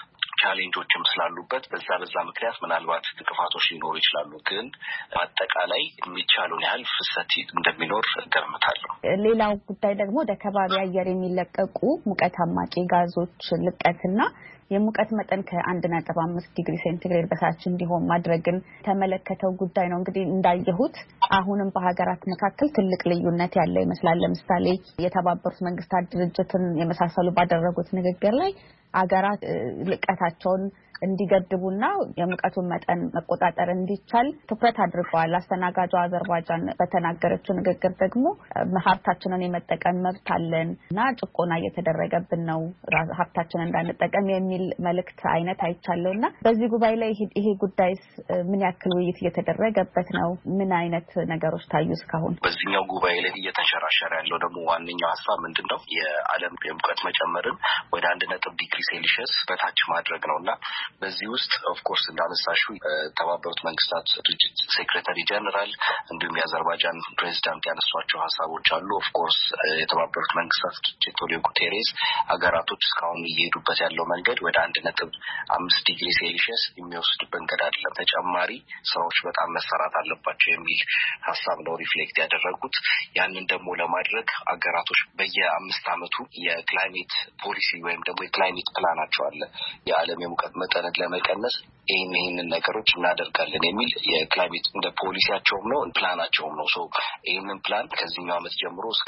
ቻሌንጆችም ስላሉበት በዛ ምክንያት ምናልባት እንቅፋቶች ሊኖሩ ይችላሉ። ግን አጠቃላይ የሚቻለውን ያህል ፍሰት እንደሚኖር ገምታለሁ። ሌላው ጉዳይ ደግሞ ወደ ከባቢ አየር የሚለቀቁ ሙቀት አማቂ ጋዞች ልቀትና የሙቀት መጠን ከ1.5 ዲግሪ ሴንቲግሬድ በታች እንዲሆን ማድረግን ተመለከተው ጉዳይ ነው። እንግዲህ እንዳየሁት አሁንም በሀገራት መካከል ትልቅ ልዩነት ያለ ይመስላል። ለምሳሌ የተባበሩት መንግስታት ድርጅትን የመሳሰሉ ባደረጉት ንግግር ላይ ሀገራት ልቀታቸውን እንዲገድቡና የሙቀቱን መጠን መቆጣጠር እንዲቻል ትኩረት አድርገዋል። አስተናጋጇ አዘርባይጃን በተናገረችው ንግግር ደግሞ ሀብታችንን የመጠቀም መብት አለን እና ጭቆና እየተደረገብን ነው ሀብታችንን እንዳንጠቀም የሚል መልእክት አይነት አይቻለውና በዚህ ጉባኤ ላይ ይሄ ጉዳይስ ምን ያክል ውይይት እየተደረገበት ነው? ምን አይነት ነገሮች ታዩ እስካሁን? በዚህኛው ጉባኤ ላይ እየተንሸራሸረ ያለው ደግሞ ዋነኛው ሀሳብ ምንድነው? የዓለም የሙቀት መጨመርን ወደ 1 ዲግሪ ሴልሺየስ በታች ማድረግ ነውና በዚህ ውስጥ ኦፍ ኮርስ እንዳነሳሹ ተባበሩት መንግስታት ድርጅት ሴክሬታሪ ጀነራል እንዲሁም የአዘርባይጃን ፕሬዚዳንት ያነሷቸው ሀሳቦች አሉ። ኦፍ ኮርስ የተባበሩት መንግስታት ድርጅት ቶሊዮ ጉቴሬስ ሀገራቶች እስካሁን እየሄዱበት ያለው መንገድ ወደ 1.5 ዲግሪ ሴልሺየስ የሚወስድ መንገድ አይደለም፣ ተጨማሪ ስራዎች በጣም መሰራት አለባቸው የሚል ሀሳብ ነው ሪፍሌክት ያደረጉት። ያንን ደግሞ ለማድረግ ሀገራቶች በየ5 ዓመቱ የክላይሜት ፖሊሲ ወይም ደግሞ የክላይሜት ፕላናቸው አለ የዓለም የሙቀት መጠን ለመቀነስ ይሄንን ነገሮች እናደርጋለን የሚል የክላይሜት እንደ ፖሊሲያቸውም ነው ፕላናቸውም ነው። ይሄንን ፕላን ከዚህኛው ዓመት ጀምሮ እስከ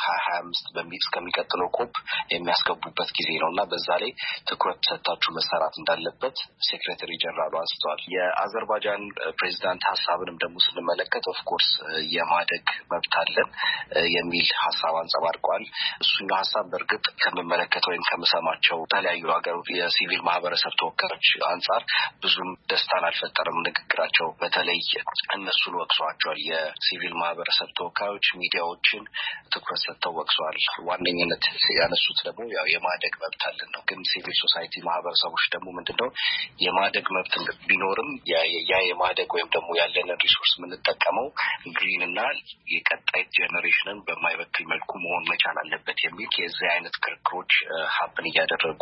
2025 እስከሚቀጥለው ኮፕ የሚያስገቡበት ጊዜ ነውና በዛ ላይ ትኩረት ሰጥታችሁ መሰራት እንዳለበት ሴክሬታሪ ጀነራሉ አንስተዋል። የአዘርባይጃን ፕሬዚዳንት ሀሳብንም ደግሞ ስንመለከት ኦፍ ኮርስ የማደግ መብት አለን የሚል ሀሳብ አንጸባርቀዋል። እሱኛው ሀሳብ በእርግጥ ከምመለከተው ወይም ከምሰማቸው የተለያዩ ሀገሮች የሲቪል ማህበረሰብ ተወካዮች አንጻር ብዙም ደስታን አልፈጠረም ንግግራቸው። በተለይ እነሱን ወቅሰዋቸዋል። የሲቪል ማህበረሰብ ተወካዮች ሚዲያዎችን ትኩረት ሰጥተው ወቅሰዋል። ዋነኝነት ያነሱት ደግሞ ያው የማደግ መብት አለን ነው። ግን ሲቪል ሶሳይቲ ማህበረሰቦች ደግሞ ምንድነው የማደግ መብት ቢኖርም ያ የማደግ ወይም ደግሞ ያለንን ሪሶርስ የምንጠቀመው ግሪን እና የቀጣይ ጄኔሬሽንን በማይበክል መልኩ መሆን መቻል አለበት የሚል የዚህ አይነት ክርክሮች ሀፕን እያደረጉ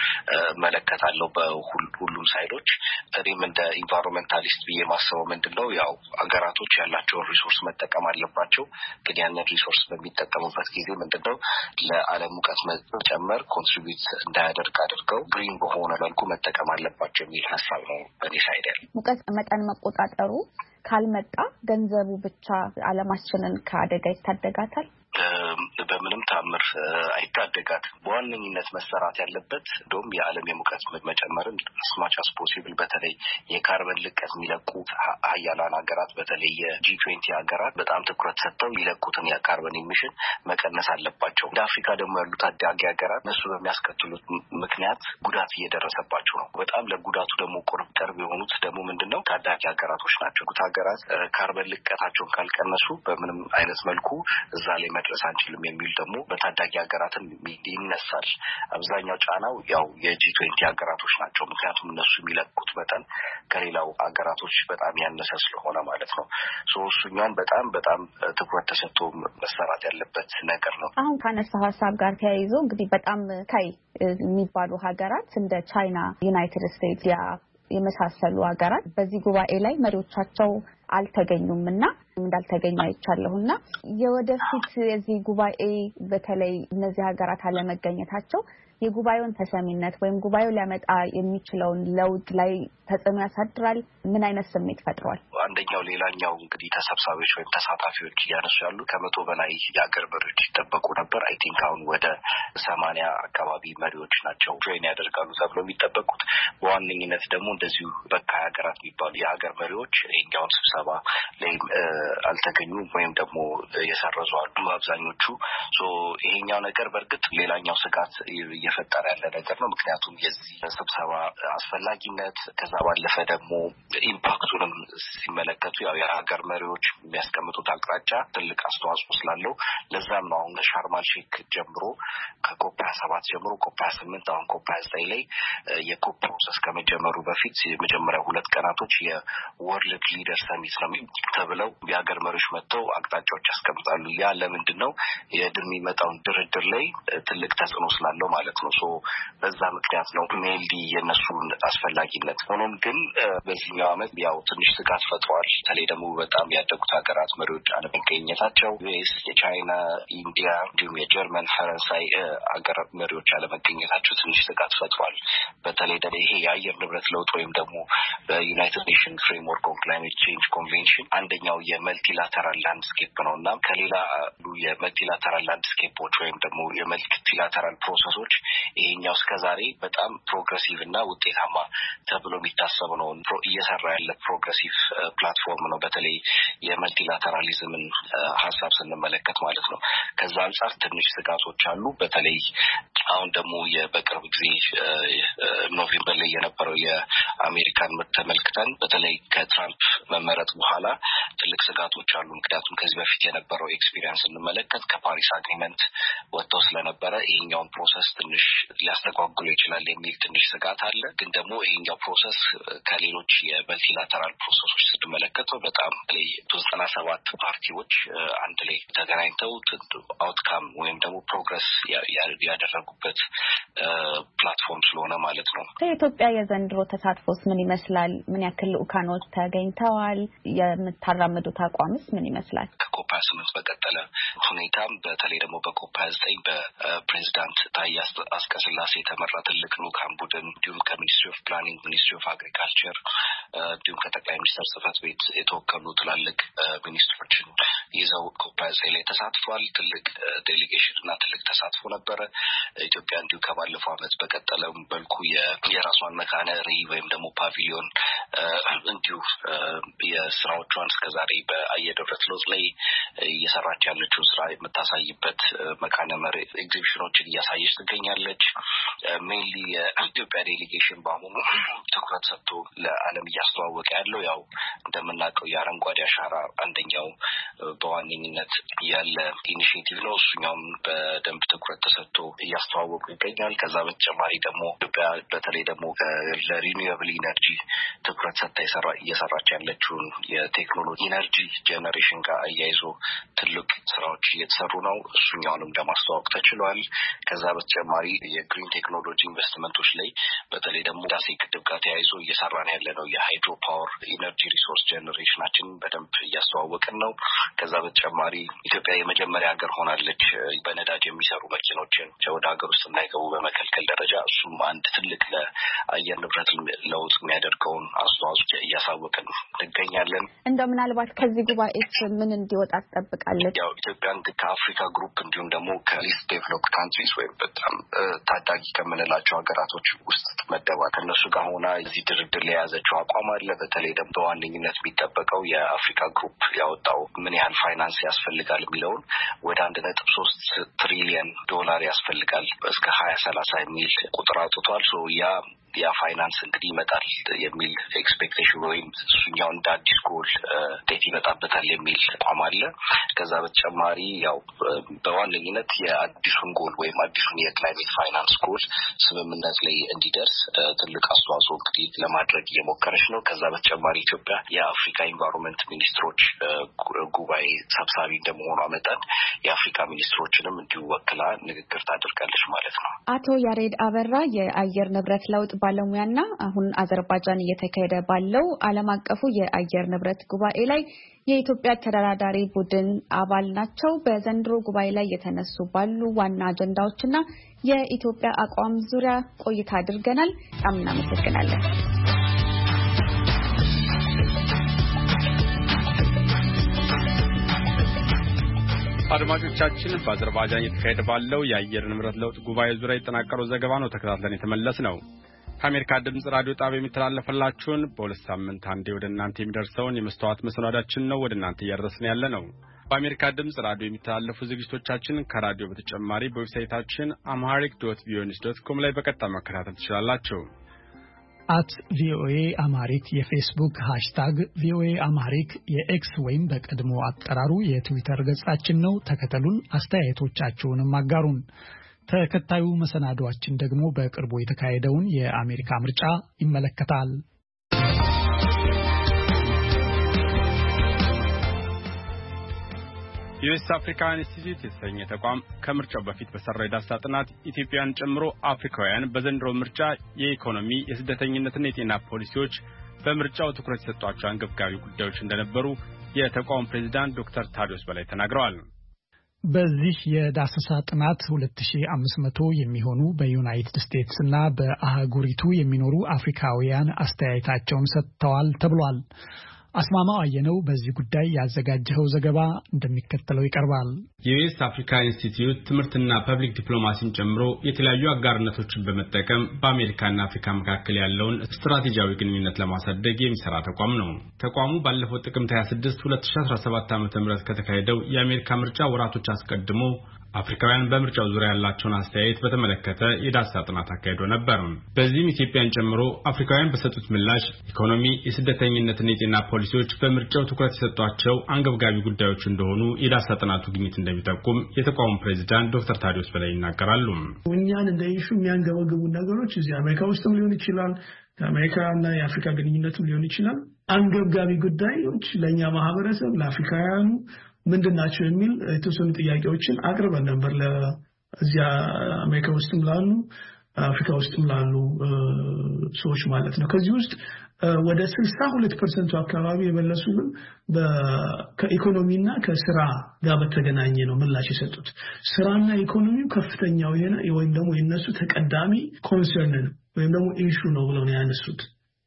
መለከታለሁ በሁሉም ሳይዶች። እኔም እንደ ኢንቫይሮንመንታሊስት ብዬ ማስበው ምንድነው ያው አገራቶች ያላቸውን ሪሶርስ መጠቀም አለባቸው። ግን ያንን ሪሶርስ በሚጠቀሙበት ጊዜ ምንድነው ለዓለም ሙቀት መጨመር ኮንትሪቢዩት እንዳያደርግ አድርገው ግሪን በሆነ መልኩ መጠቀም አለባቸው የሚል ሀሳብ ነው በኔ ሳይድ ያለው። ሙቀት መጠን መቆጣጠሩ ካልመጣ ገንዘቡ ብቻ ዓለማችንን ከአደጋ ይታደጋታል? በምንም ታምር አይታደጋት። በዋነኝነት መሰራት ያለበት እንደውም የዓለም የሙቀት መጨመርን ስማች አስ ፖሲብል በተለይ የካርበን ልቀት የሚለቁ ሀያላን ሀገራት በተለይ የጂ20 ሀገራት በጣም ትኩረት ሰጥተው ይለቁትን የካርበን ኢሚሽን መቀነስ አለባቸው። እንደ አፍሪካ ደግሞ ያሉት ታዳጊ ሀገራት እነሱ በሚያስከትሉት ምክንያት ጉዳት እየደረሰባቸው ነው። በጣም ለጉዳቱ ደግሞ ቅርብ የሆኑት ደግሞ ምንድነው ታዳጊ ሀገራቶች ናቸው። ሀገራት ካርበን ልቀታቸውን ካልቀነሱ በምንም አይነት መልኩ እዛ ላይ መድረስ አንችልም የሚል ደግሞ በታዳጊ ሀገራትን ይነሳል። አብዛኛው ጫናው ያው የጂ20 ሀገራቶች ናቸው። ምክንያቱም እነሱ የሚለቁት መጠን ከሌላው ሀገራቶች በጣም ያነሰ ስለሆነ ማለት ነው። እሱኛውን በጣም ትኩረት ተሰጥቶ መሰራት ያለበት ነገር ነው። አሁን ካነሳው ሀሳብ ጋር ተያይዞ እንግዲህ በጣም ታይ የሚባሉ ሀገራት እንደ ቻይና፣ ዩናይትድ ስቴትስ የመሳሰሉ ሀገራት በዚህ ጉባኤ ላይ መሪዎቻቸው አልተገኙምና እንዳልተገኙ አይቻለሁና የወደፊት የዚህ ጉባኤ በተለይ እነዚህ ሀገራት አለመገኘታቸው የጉባኤውን ተሰሚነት ወይም ጉባኤው ሊያመጣ የሚችለውን ለውጥ ላይ ተጽዕኖ ያሳድራል? ምን አይነት ስሜት ፈጥሯል? አንደኛው ሌላኛው እንግዲህ ተሰብሳቢዎች ወይም ተሳታፊዎች እያነሱ ያሉ 100 በላይ የሀገር መሪዎች ይጠበቁ ነበር። አይ ቲንክ አሁን ወደ 80 አካባቢ መሪዎች ናቸው ጆይን ያደርጋሉ ተብሎ የሚጠበቁት። በዋነኝነት ደግሞ እንደዚሁ በካይ ሀገራት የሚባሉ የሀገር መሪዎች ይሄኛውን ስብሰባ ላይ አልተገኙም ወይም ደግሞ የሰረዙ አሉ አብዛኞቹ። ይሄኛው ነገር በእርግጥ ሌላኛው ስጋት እየፈጠረ ያለ ነገር ነው። ምክንያቱም የዚህ ስብሰባ አስፈላጊነት ከዛ ባለፈ ደግሞ ኢምፓክቱንም ሲመለከቱ ያው የሀገር መሪዎች የሚያስቀምጡት አቅጣጫ ትልቅ አስተዋጽኦ ስላለው ለዛም ነው አሁን ሻርማል ሼክ ጀምሮ ከኮፕ 27 ጀምሮ ኮፕ 28 አሁን ኮፕ 29 ላይ የኮፕ ፕሮሰስ ከመጀመሩ በፊት የመጀመሪያ 2 ቀናቶች የወርልድ ሊደር ሰሚት ነው ተብለው የሀገር መሪዎች መጥተው አቅጣጫዎች ያስቀምጣሉ። ያ ለምንድን ነው የሚመጣውን ድርድር ላይ ትልቅ ተጽዕኖ ስላለው ማለት ማለት ነው ሶ በዛ ምክንያት ነው ሜንሊ የነሱን አስፈላጊነት ሆኖም ግን በዚህኛው ዓመት ያው ትንሽ ስጋት ፈጥሯል በተለይ ደግሞ በጣም ያደጉት ሀገራት መሪዎች አለመገኘታቸው ዩኤስ የቻይና ኢንዲያ እንዲሁም የጀርመን ፈረንሳይ ሀገር መሪዎች አለመገኘታቸው ትንሽ ስጋት ፈጥሯል በተለይ ደግሞ ይሄ የአየር ንብረት ለውጥ ወይም ደግሞ በዩናይትድ ኔሽንስ ፍሬምወርክ ኦን ክላይሜት ቼንጅ ኮንቬንሽን አንደኛው የመልቲላተራል ላንድስኬፕ ነውና ከሌላ የመልቲላተራል ላንድስኬፖች ወይም ደግሞ የመልቲላተራል ፕሮሰሶች ይሄኛው እስከዛሬ በጣም ፕሮግሬሲቭ እና ውጤታማ ተብሎ የሚታሰብ ነው እየሰራ ያለ ፕሮግሬሲቭ ፕላትፎርም ነው በተለይ የመልቲላተራሊዝምን ሐሳብ ስንመለከት ማለት ነው ከዛ አንፃር ትንሽ ስጋቶች አሉ በተለይ አሁን ደግሞ በቅርብ ጊዜ ኖቬምበር ላይ የነበረው የአሜሪካን ተመልክተን በተለይ ከትራምፕ መመረጥ በኋላ ትልቅ ስጋቶች አሉ ምክንያቱም ከዚህ በፊት የነበረው ኤክስፒሪየንስ እንመለከት ከፓሪስ አግሪመንት ወጥተው ስለነበረ ይሄኛውን ፕሮሰስ ትንሽ ሊያስተጓጉል ይችላል የሚል ትንሽ ስጋት አለ ግን ደግሞ ይሄኛው ፕሮሰስ ከሌሎች የመልቲላተራል ፕሮሰሶች ስትመለከተው በጣም ላይ 97 ፓርቲዎች አንድ ላይ ተገናኝተው አውትካም ወይም ደግሞ ፕሮግረስ ያደረጉበት ፕላትፎርም ስለሆነ ማለት ነው የኢትዮጵያ የዘንድሮ ተሳትፎስ ምን ይመስላል ምን ያክል ኡካኖች ተገኝተዋል የምታራምዱት አቋምስ ምን ይመስላል ከኮፕ 28 በቀጠለ ሁኔታም በተለይ ደግሞ በኮፕ 29 በፕሬዝዳንት ታዬ አጽቀሥላሴ የተመራ ትልቅ ልኡካን ቡድን እንዲሁም ከሚኒስትሪ ኦፍ ፕላኒንግ ሚኒስትሪ ኦፍ አግሪካልቸር እንዲሁም ከጠቅላይ ሚኒስትር ጽሕፈት ቤት የተወከሉ ትላልቅ ሚኒስትሮችን ይዘው ኮፕ 29 ላይ ተሳትፏል ትልቅ ዴሊጌሽን እና ትልቅ ተሳትፎ ነበረ ኢትዮጵያ እንዲሁ ከባለፈው ዓመት በቀጠለ መልኩ የራሷን መካነ ርዕይ ወይም ደግሞ ፓቪሊዮን እንዲሁ የስራዎቿን እስከዛሬ በአየር ንብረት ለውጥ ላይ እየሰራች ያለችው ስራ የምታሳይበት መካነ መሬት ኤግዚቢሽኖችን እያሳየች ትገኛለች ሜንሊ የኢትዮጵያ ዴሊጌሽን በአሁኑ ትኩረት ሰጥቶ ለዓለም እያስተዋወቀ ያለው ያው እንደምናውቀው የአረንጓዴ አሻራ አንደኛው በዋነኝነት ያለ ኢኒሺዬቲቭ ነው እሱኛውም በደንብ ትኩረት ተሰጥቶ እያስተዋወቁ ይገኛል ከዛ በተጨማሪ ደግሞ ኢትዮጵያ በተለይ ደግሞ ለሪኒዌብል ኢነርጂ ትኩረት ሰጥታ እየሰራች ያለችውን የቴክኖሎጂ ኢነርጂ ጄነሬሽን ጋር አያይዞ ትልቅ ስራዎች እየተሰሩ ነው እሱኛውንም ለማስተዋወቅ ተችሏል ከዛ በተጨማሪ የግሪን ቴክኖሎጂ ኢንቨስትመንቶች ላይ በተለይ ደግሞ ዳሴ ግድብ ጋር ተያይዞ እየሰራን ያለ ነው የሃይድሮ ፓወር ኢነርጂ ሪሶርስ ጄነሬሽናችን በደንብ እያስተዋወቅን ነው ከዛ በተጨማሪ ኢትዮጵያ የመጀመሪያ ሀገር ሆናለች በነዳጅ የሚሰሩ መኪኖችን ወደ ሀገር ውስጥ እንዳይገቡ በመከልከል ደረጃ እሱም አንድ ትልቅ ለአየር ንብረት ለውጥ የሚያደርገውን አስተዋጽኦ እያሳወቅን እንገኛለን እንደው ምናልባት ከዚህ ጉባኤ ምን እንዲወጣ ትጠብቃለች ያው ኢትዮጵያ ከአፍሪካ ግሩፕ እንዲሁም ደግሞ ከሊስት ዴቨሎፕድ ካንትሪስ ወይም በጣም ታዳጊ ከምንላቸው ሀገራቶች ውስጥ ትመደባል ከእነሱ ጋር ሆና እዚህ ድርድር ላይ የያዘችው አቋም አለ በተለይ ደግሞ በዋነኝነት የሚጠበቀው የአፍሪካ ግሩፕ ያወጣው ምን ያህል ፋይናንስ ያስፈልጋል የሚለውን ወደ 1.3 ትሪሊየን ዶላር ያስፈልጋል እስከ 2030 የሚል ቁጥር አውጥቷል ሶ ያ ፋይናንስ እንግዲህ ይመጣል የሚል ኤክስፔክቴሽን ወይም እሱኛው እንደ አዲስ ጎል ዴት ይመጣበታል የሚል አቋም አለ ከዛ በተጨማሪ ያው በዋነኝነት የአዲሱን ጎል ወይም አዲሱን የክላይሜት ፋይናንስ ጎል ስምምነት ላይ እንዲደርስ ትልቅ አስተዋጽኦ እንግዲህ ለማድረግ እየሞከረች ነው ከዛ በተጨማሪ ኢትዮጵያ የአፍሪካ ኢንቫይሮንመንት ሚኒስትሮች ጉባኤ ሰብሳቢ እንደመሆኗ መጠን የአፍሪካ ሚኒስትሮችንም እንዲወክላ ንግግር ታደርጋለች ማለት ነው አቶ ያሬድ አበራ የአየር ንብረት ለውጥ ባለሙያና አሁን አዘርባይጃን እየተካሄደ ባለው ዓለም አቀፉ የአየር ንብረት ጉባኤ ላይ የኢትዮጵያ ተደራዳሪ ቡድን አባል ናቸው በዘንድሮ ጉባኤ ላይ የተነሱ ባሉ ዋና አጀንዳዎችና የኢትዮጵያ አቋም ዙሪያ ቆይታ አድርገናል በጣም እናመሰግናለን አድማጮቻችን በአዘርባይጃን እየተካሄደ ባለው የአየር ንብረት ለውጥ ጉባኤ ዙሪያ የተጠናቀረው ዘገባ ነው ተከታትለን የተመለስ ነው ከአሜሪካ ድምጽ ራዲዮ ጣቢያ የሚተላለፈላችሁን በሁለት ሳምንት አንዴ ወደ እናንተ የሚደርሰውን የመስተዋት መሰናዳችን ነው ወደ እናንተ እያደረስን ያለ ነው በአሜሪካ ድምጽ ራዲዮ የሚተላለፉ ዝግጅቶቻችን ከራዲዮ በተጨማሪ በዌብሳይታችን amharic.voanews.com ላይ በቀጥታ መከታተል ትችላላችሁ @VOA አማሪክ የፌስቡክ ሃሽታግ VOA አማሪክ የኤክስ ወይም በቀድሞ አጠራሩ የትዊተር ገጻችን ነው ተከተሉን አስተያየቶቻችሁንም አጋሩን ተከታዩ መሰናዷችን ደግሞ በቅርቡ የተካሄደውን የአሜሪካ ምርጫ ይመለከታል ዩኤስ አፍሪካ ኢንስቲትዩት የተሰኘ ተቋም ከምርጫው በፊት በሰራው የዳሰሳ ጥናት ኢትዮጵያን ጨምሮ አፍሪካውያን በዘንድሮ ምርጫ የኢኮኖሚ የስደተኝነትና የጤና ፖሊሲዎች በምርጫው ትኩረት የሰጧቸው አንገብጋቢ ጉዳዮች እንደነበሩ የተቋሙ ፕሬዝዳንት ዶክተር ታዲዮስ በላይ ተናግረዋል። በዚህ የዳሰሳ ጥናት 2500 የሚሆኑ በዩናይትድ ስቴትስ እና በአህጉሪቱ የሚኖሩ አፍሪካውያን አስተያየታቸውን ሰጥተዋል ተብሏል። አስማማው አየነው በዚህ ጉዳይ ያዘጋጀው ዘገባ እንደሚከተለው ይቀርባል። የዩኤስ አፍሪካ ኢንስቲትዩት ትምህርትና ፐብሊክ ዲፕሎማሲን ጨምሮ የተለያዩ አጋርነቶችን በመጠቀም በአሜሪካና አፍሪካ መካከል ያለውን ስትራቴጂያዊ ግንኙነት ለማሳደግ የሚሰራ ተቋም ነው። ተቋሙ ባለፈው ጥቅምት 26 2017 ዓ.ም ከተካሄደው የአሜሪካ ምርጫ ወራቶች አስቀድሞ አፍሪካውያን በምርጫው ዙሪያ ያላቸውን አስተያየት በተመለከተ የዳሰሳ ጥናት አካሂዶ ነበር። በዚህም ኢትዮጵያን ጨምሮ አፍሪካውያን በሰጡት ምላሽ ኢኮኖሚ፣ የስደተኝነትና የጤና ፖሊሲዎች በምርጫው ትኩረት የሰጧቸው አንገብጋቢ ጉዳዮች እንደሆኑ የዳሰሳ ጥናቱ ግኝት እንደሚጠቁም የተቋሙ ፕሬዝዳንት ዶክተር ታዲዮስ በላይ ይናገራሉ። እኛን እንደ ኢሹ የሚያንገበግቡ ነገሮች እዚህ አሜሪካ ውስጥም ሊሆን ይችላል፣ ከአሜሪካና የአፍሪካ ግንኙነትም ሊሆን ይችላል። አንገብጋቢ ጉዳዮች ለኛ ማህበረሰብ ለአፍሪካውያኑ ምንድናቸው የሚል የተወሰኑ ጥያቄዎችን አቅርበን ነበር ለዚያ አሜሪካ ውስጥም ላሉ አፍሪካ ውስጥም ላሉ ሰዎች ማለት ነው። ከዚህ ውስጥ ወደ 62% አካባቢ የመለሱልን ከኢኮኖሚና ከስራ ጋር በተገናኘ ነው ምላሽ የሰጡት። ስራና ኢኮኖሚው ከፍተኛው ወይም ደግሞ የነሱ ተቀዳሚ ኮንሰርን ነው ወይም ደግሞ ኢሹ ነው ብለው ነው ያነሱት።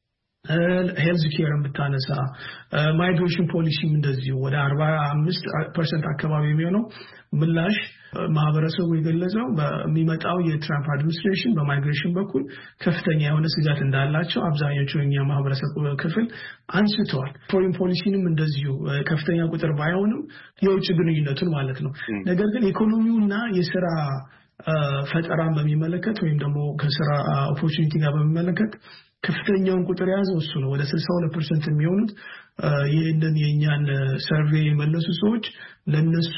ሄልዝ ኬርን ብታነሳ ማይግሬሽን ፖሊሲም እንደዚሁ ወደ 45% አካባቢ የሚሆነው ምላሽ ማህበረሰቡ የገለጸው በሚመጣው የትራምፕ አድሚኒስትሬሽን በማይግሬሽን በኩል ከፍተኛ የሆነ ስጋት እንዳላቸው አብዛኞቹ የኛ ማህበረሰብ ክፍል አንስተዋል። ፎሬን ፖሊሲንም እንደዚሁ ከፍተኛ ቁጥር ባይሆንም የውጭ ግንኙነቱን ማለት ነው። ነገር ግን ኢኮኖሚውና የስራ ፈጠራን በሚመለከት ወይም ደግሞ ከስራ ኦፖርቹኒቲ ጋር በሚመለከት ከፍተኛውን ቁጥር ያዘው እሱ ነው። ወደ 62% የሚሆኑት ይሄንን የኛን ሰርቬይ የመለሱ ሰዎች ለነሱ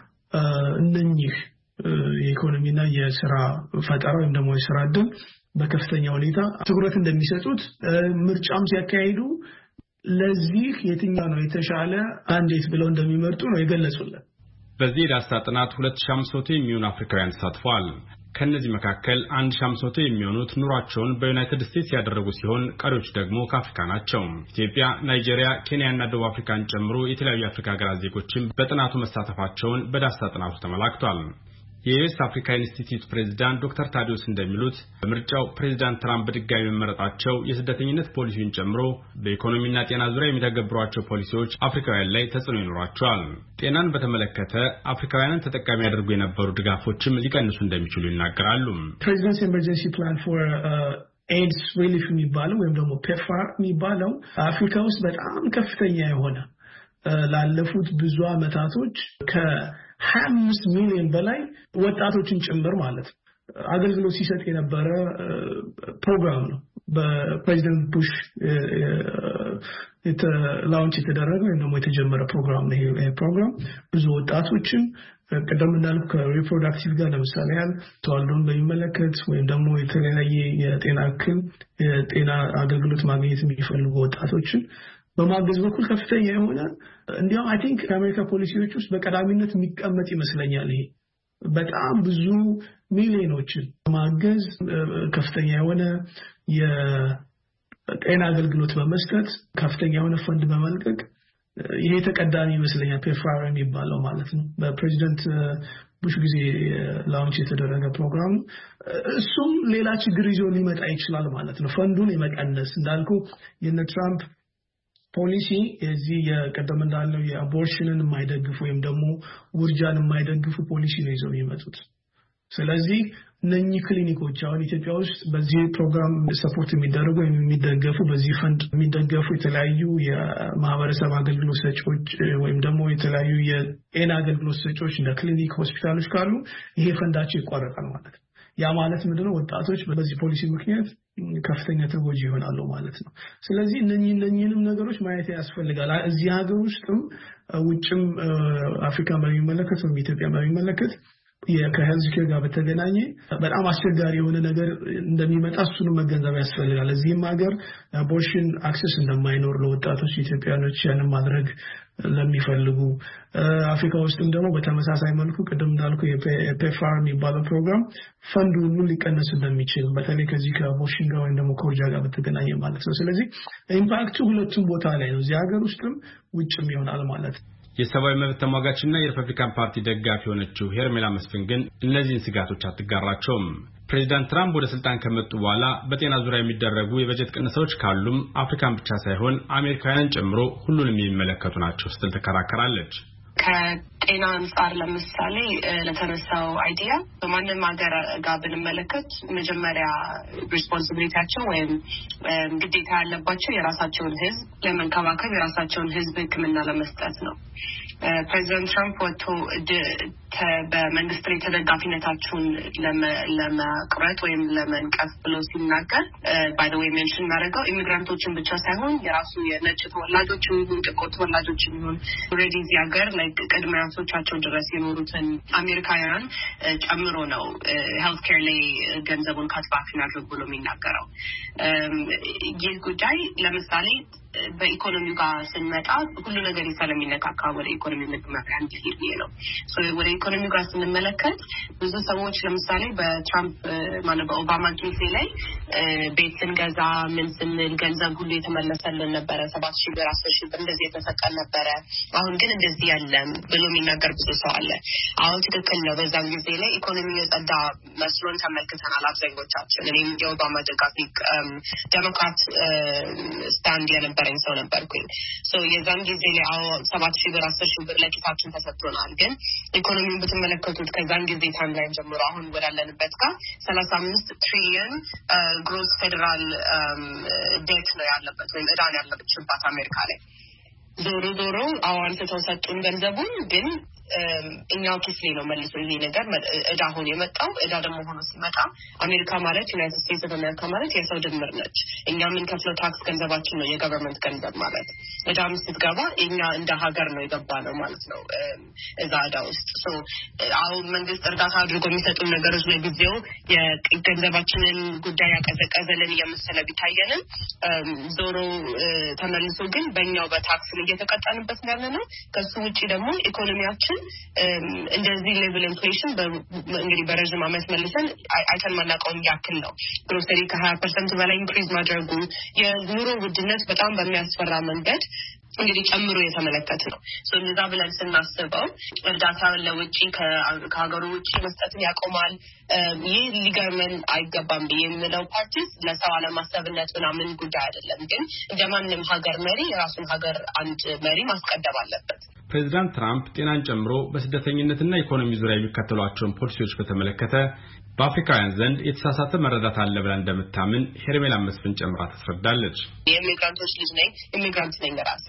እነኚህ የኢኮኖሚና የስራ ፈጠራ ወይም ደግሞ የስራ ዕድል በከፍተኛ ሁኔታ ትኩረት እንደሚሰጡት ምርጫም ሲያካሂዱ ለዚህ የትኛው ነው የተሻለ አንዴት ብለው እንደሚመርጡ ነው የገለጹልን። በዚህ ዳሰሳ ጥናት 2500 የሚሆኑ አፍሪካውያን ተሳትፈዋል። ከነዚህ መካከል 1500 የሚሆኑት ኑሯቸውን በዩናይትድ ስቴትስ ያደረጉ ሲሆን ቀሪዎች ደግሞ ከአፍሪካ ናቸው። ኢትዮጵያ፣ ናይጄሪያ፣ ኬንያና ደቡብ አፍሪካን ጨምሮ የተለያዩ የአፍሪካ ሀገራት ዜጎችም በጥናቱ መሳተፋቸውን በዳሰሳ ጥናቱ ተመላክቷል። የዩኤስ አፍሪካ ኢንስቲትዩት ፕሬዝዳንት ዶክተር ታዲዮስ እንደሚሉት በምርጫው ፕሬዝዳንት ትራምፕ በድጋሚ መመረጣቸው የስደተኝነት ፖሊሲውን ጨምሮ በኢኮኖሚና ጤና ዙሪያ የሚተገብሯቸው ፖሊሲዎች አፍሪካውያን ላይ ተጽዕኖ ይኖራቸዋል። ጤናን በተመለከተ አፍሪካውያንን ተጠቃሚ ያደርጉ የነበሩ ድጋፎችም ሊቀንሱ እንደሚችሉ ይናገራሉ። ፕሬዚደንት ኤመርጀንሲ ፕላን ፎር ኤድስ ሪሊፍ የሚባለው ወይም ደግሞ ፔፕፋር የሚባለው አፍሪካ ውስጥ በጣም ከፍተኛ የሆነ ላለፉት ብዙ አመታቶች ከ25 ሚሊዮን በላይ ወጣቶችን ጭምር ማለት አገልግሎት ሲሰጥ የነበረ ፕሮግራም ነው። በፕሬዚደንት ቡሽ ላውንች የተደረገ ወይም ደግሞ የተጀመረ ፕሮግራም ነው። ይሄ ፕሮግራም ብዙ ወጣቶችን ቀደም እንዳልኩ ከሪፕሮዳክቲቭ ጋር ለምሳሌ ያህል ተዋልዶን በሚመለከት ወይም ደግሞ የተለያየ የጤና እክል የጤና አገልግሎት ማግኘት የሚፈልጉ ወጣቶችን በማገዝ በኩል ከፍተኛ የሆነ እንዲያውም አይ ቲንክ ከአሜሪካ ፖሊሲዎች ውስጥ በቀዳሚነት የሚቀመጥ ይመስለኛል። ይሄ በጣም ብዙ ሚሊዮኖችን ማገዝ ከፍተኛ የሆነ የጤና አገልግሎት በመስጠት ከፍተኛ የሆነ ፈንድ በመልቀቅ ይሄ ተቀዳሚ ይመስለኛል። ፔፕፋር የሚባለው ማለት ነው። በፕሬዚደንት ቡሽ ጊዜ ላውንች የተደረገ ፕሮግራም እሱም ሌላ ችግር ይዞ ሊመጣ ይችላል ማለት ነው። ፈንዱን የመቀነስ እንዳልኩ የነ ትራምፕ ፖሊሲ እዚህ የቀደም እንዳለው የአቦርሽንን የማይደግፉ ወይም ደግሞ ውርጃን የማይደግፉ ፖሊሲ ነው ይዘው የሚመጡት። ስለዚህ እነኚህ ክሊኒኮች አሁን ኢትዮጵያ ውስጥ በዚህ ፕሮግራም ሰፖርት የሚደረጉ ወይም የሚደገፉ በዚህ ፈንድ የሚደገፉ የተለያዩ የማህበረሰብ አገልግሎት ሰጪዎች ወይም ደግሞ የተለያዩ የጤና አገልግሎት ሰጪዎች እንደ ክሊኒክ፣ ሆስፒታሎች ካሉ ይሄ ፈንዳቸው ይቋረጣል ማለት ነው። ያ ማለት ምንድነው? ወጣቶች በዚህ ፖሊሲ ምክንያት ከፍተኛ ተጎጂ ይሆናሉ ማለት ነው። ስለዚህ እነኚህንም ነገሮች ማየት ያስፈልጋል። እዚህ ሀገር ውስጥም ውጭም አፍሪካን በሚመለከት ወይም ኢትዮጵያን በሚመለከት ከሄልዝ ኬር ጋር በተገናኘ በጣም አስቸጋሪ የሆነ ነገር እንደሚመጣ እሱንም መገንዘብ ያስፈልጋል። እዚህም ሀገር አቦርሽን አክሰስ እንደማይኖር ለወጣቶች ኢትዮጵያኖች ያንን ማድረግ ለሚፈልጉ አፍሪካ ውስጥም ደግሞ በተመሳሳይ መልኩ ቅድም እንዳልኩ የፔፋር የሚባለው ፕሮግራም ፈንዱ ሁሉ ሊቀነስ እንደሚችል በተለይ ከዚህ ከአቦርሽን ጋር ወይም ደግሞ ከውርጃ ጋር በተገናኘ ማለት ነው። ስለዚህ ኢምፓክቱ ሁለቱም ቦታ ላይ ነው፣ እዚህ ሀገር ውስጥም ውጭም ይሆናል ማለት ነው። የሰብአዊ መብት ተሟጋችና የሪፐብሊካን ፓርቲ ደጋፊ የሆነችው ሄርሜላ መስፍን ግን እነዚህን ስጋቶች አትጋራቸውም። ፕሬዚዳንት ትራምፕ ወደ ስልጣን ከመጡ በኋላ በጤና ዙሪያ የሚደረጉ የበጀት ቅነሳዎች ካሉም አፍሪካን ብቻ ሳይሆን አሜሪካውያንን ጨምሮ ሁሉንም የሚመለከቱ ናቸው ስትል ትከራከራለች። ከጤና አንጻር ለምሳሌ ለተነሳው አይዲያ በማንም ሀገር ጋር ብንመለከት መጀመሪያ ሪስፖንሲቢሊቲያቸው ወይም ግዴታ ያለባቸው የራሳቸውን ሕዝብ ለመንከባከብ የራሳቸውን ሕዝብ ሕክምና ለመስጠት ነው። ፕሬዚዳንት ትራምፕ ወጥቶ በመንግስት ላይ ተደጋፊነታቸውን ለመቁረጥ ወይም ለመንቀፍ ብሎ ሲናገር ባይ ዘ ዌይ ሜንሽን ማድረገው ኢሚግራንቶችን ብቻ ሳይሆን የራሱ የነጭ ተወላጆችን ይሁን ጥቁር ተወላጆችን ይሁን ኦልሬዲ እዚህ ሀገር ቅድመ አያቶቻቸው ድረስ የኖሩትን አሜሪካውያን ጨምሮ ነው ሄልዝ ኬር ላይ ገንዘቡን ካትባክ እናድርግ ብሎ የሚናገረው። ይህ ጉዳይ ለምሳሌ በኢኮኖሚው ጋር ስንመጣ ሁሉ ነገር ስለሚነካካ ወደ ኢኮኖሚ መመሪያ እንዲሄድ ነው። ወደ ኢኮኖሚ ጋር ስንመለከት ብዙ ሰዎች ለምሳሌ በትራምፕ በኦባማ ጊዜ ላይ ቤት ስንገዛ ምን ስንል ገንዘብ ሁሉ የተመለሰልን ነበረ፣ 7,000 ብር 10,000 ብር እንደዚህ የተሰጠን ነበረ። አሁን ግን እንደዚህ ያለም ብሎ የሚናገር ብዙ ሰው አለ። አሁን ትክክል ነው። በዛም ጊዜ ላይ ኢኮኖሚ የጸዳ መስሎን ተመልክተናል አብዛኞቻችን። እኔም የኦባማ ደጋፊ ዴሞክራት ስታንድ የነበረኝ ሰው ነበርኩኝ። የዛም ጊዜ ላይ 7,000 ብር 10,000 ብር ለኪሳችን ተሰጥቶናል። ግን ኢኮኖሚውን ብትመለከቱት ከዛን ጊዜ ታይምላይን ጀምሮ አሁን ወዳለንበት ጋር 35 ትሪሊየን ግሮስ ፌደራል ዴት ነው ያለበት ወይም ዕዳ ያለበችባት አሜሪካ ላይ። ዞሮ አንስተው ሰጡን ገንዘቡን ግን እኛው ኪስ ላይ ነው መልሶ ይሄ ነገር ዕዳ ሆኖ የመጣው። ዕዳ ደግሞ ሆኖ ሲመጣ አሜሪካ ማለት ዩናይትድ ስቴትስ ኦፍ አሜሪካ ማለት የሰው ድምር ነች። እኛ ምን ከፍለው ታክስ ገንዘባችን ነው የገቨርንመንት ገንዘብ ማለት። ዕዳም ስትገባ እኛ እንደ ሀገር ነው የገባ ነው ማለት ነው እዛ ዕዳ ውስጥ። አሁን መንግስት እርዳታ አድርጎ የሚሰጡን ነገሮች ለጊዜው የገንዘባችንን ጉዳይ ያቀዘቀዘልን እየመሰለ ቢታየንም ዞሮ ተመልሶ ግን በእኛው በታክስ እየተቀጣንበት ያለ ነው። ከሱ ውጪ ደግሞ ኢኮኖሚያችን እንደዚህ ሌቭል ኢንፍሌሽን እንግዲህ በረዥም ዓመት መልሰን አይተን ማናውቀውን ያክል ነው። ግሮሰሪ ከ20% በላይ ኢንክሪዝ ማድረጉ የኑሮ ውድነት በጣም በሚያስፈራ መንገድ እንግዲህ ጨምሮ የተመለከተ ነው። እንደዛ ብለን ስናስበው እርዳታ ለውጪ ከሀገሩ ውጪ መስጠትን ያቆማል። ይህ ሊገርመን አይገባም ብዬ የምለው ፓርቲስ ለሰው አለማሰብነት ምናምን ጉዳይ አይደለም። ግን እንደማንም ሀገር መሪ የራሱን ሀገር አንድ መሪ ማስቀደም አለበት። ፕሬዚዳንት ትራምፕ ጤናን ጨምሮ በስደተኝነትና ኢኮኖሚ ዙሪያ የሚከተሏቸውን ፖሊሲዎች በተመለከተ በአፍሪካውያን ዘንድ የተሳሳተ መረዳት አለ ብላ እንደምታምን ሄርሜላ መስፍን ጨምራ ታስረዳለች። የኢሚግራንቶች ልጅ ነኝ፣ ኢሚግራንት ነኝ ራሴ።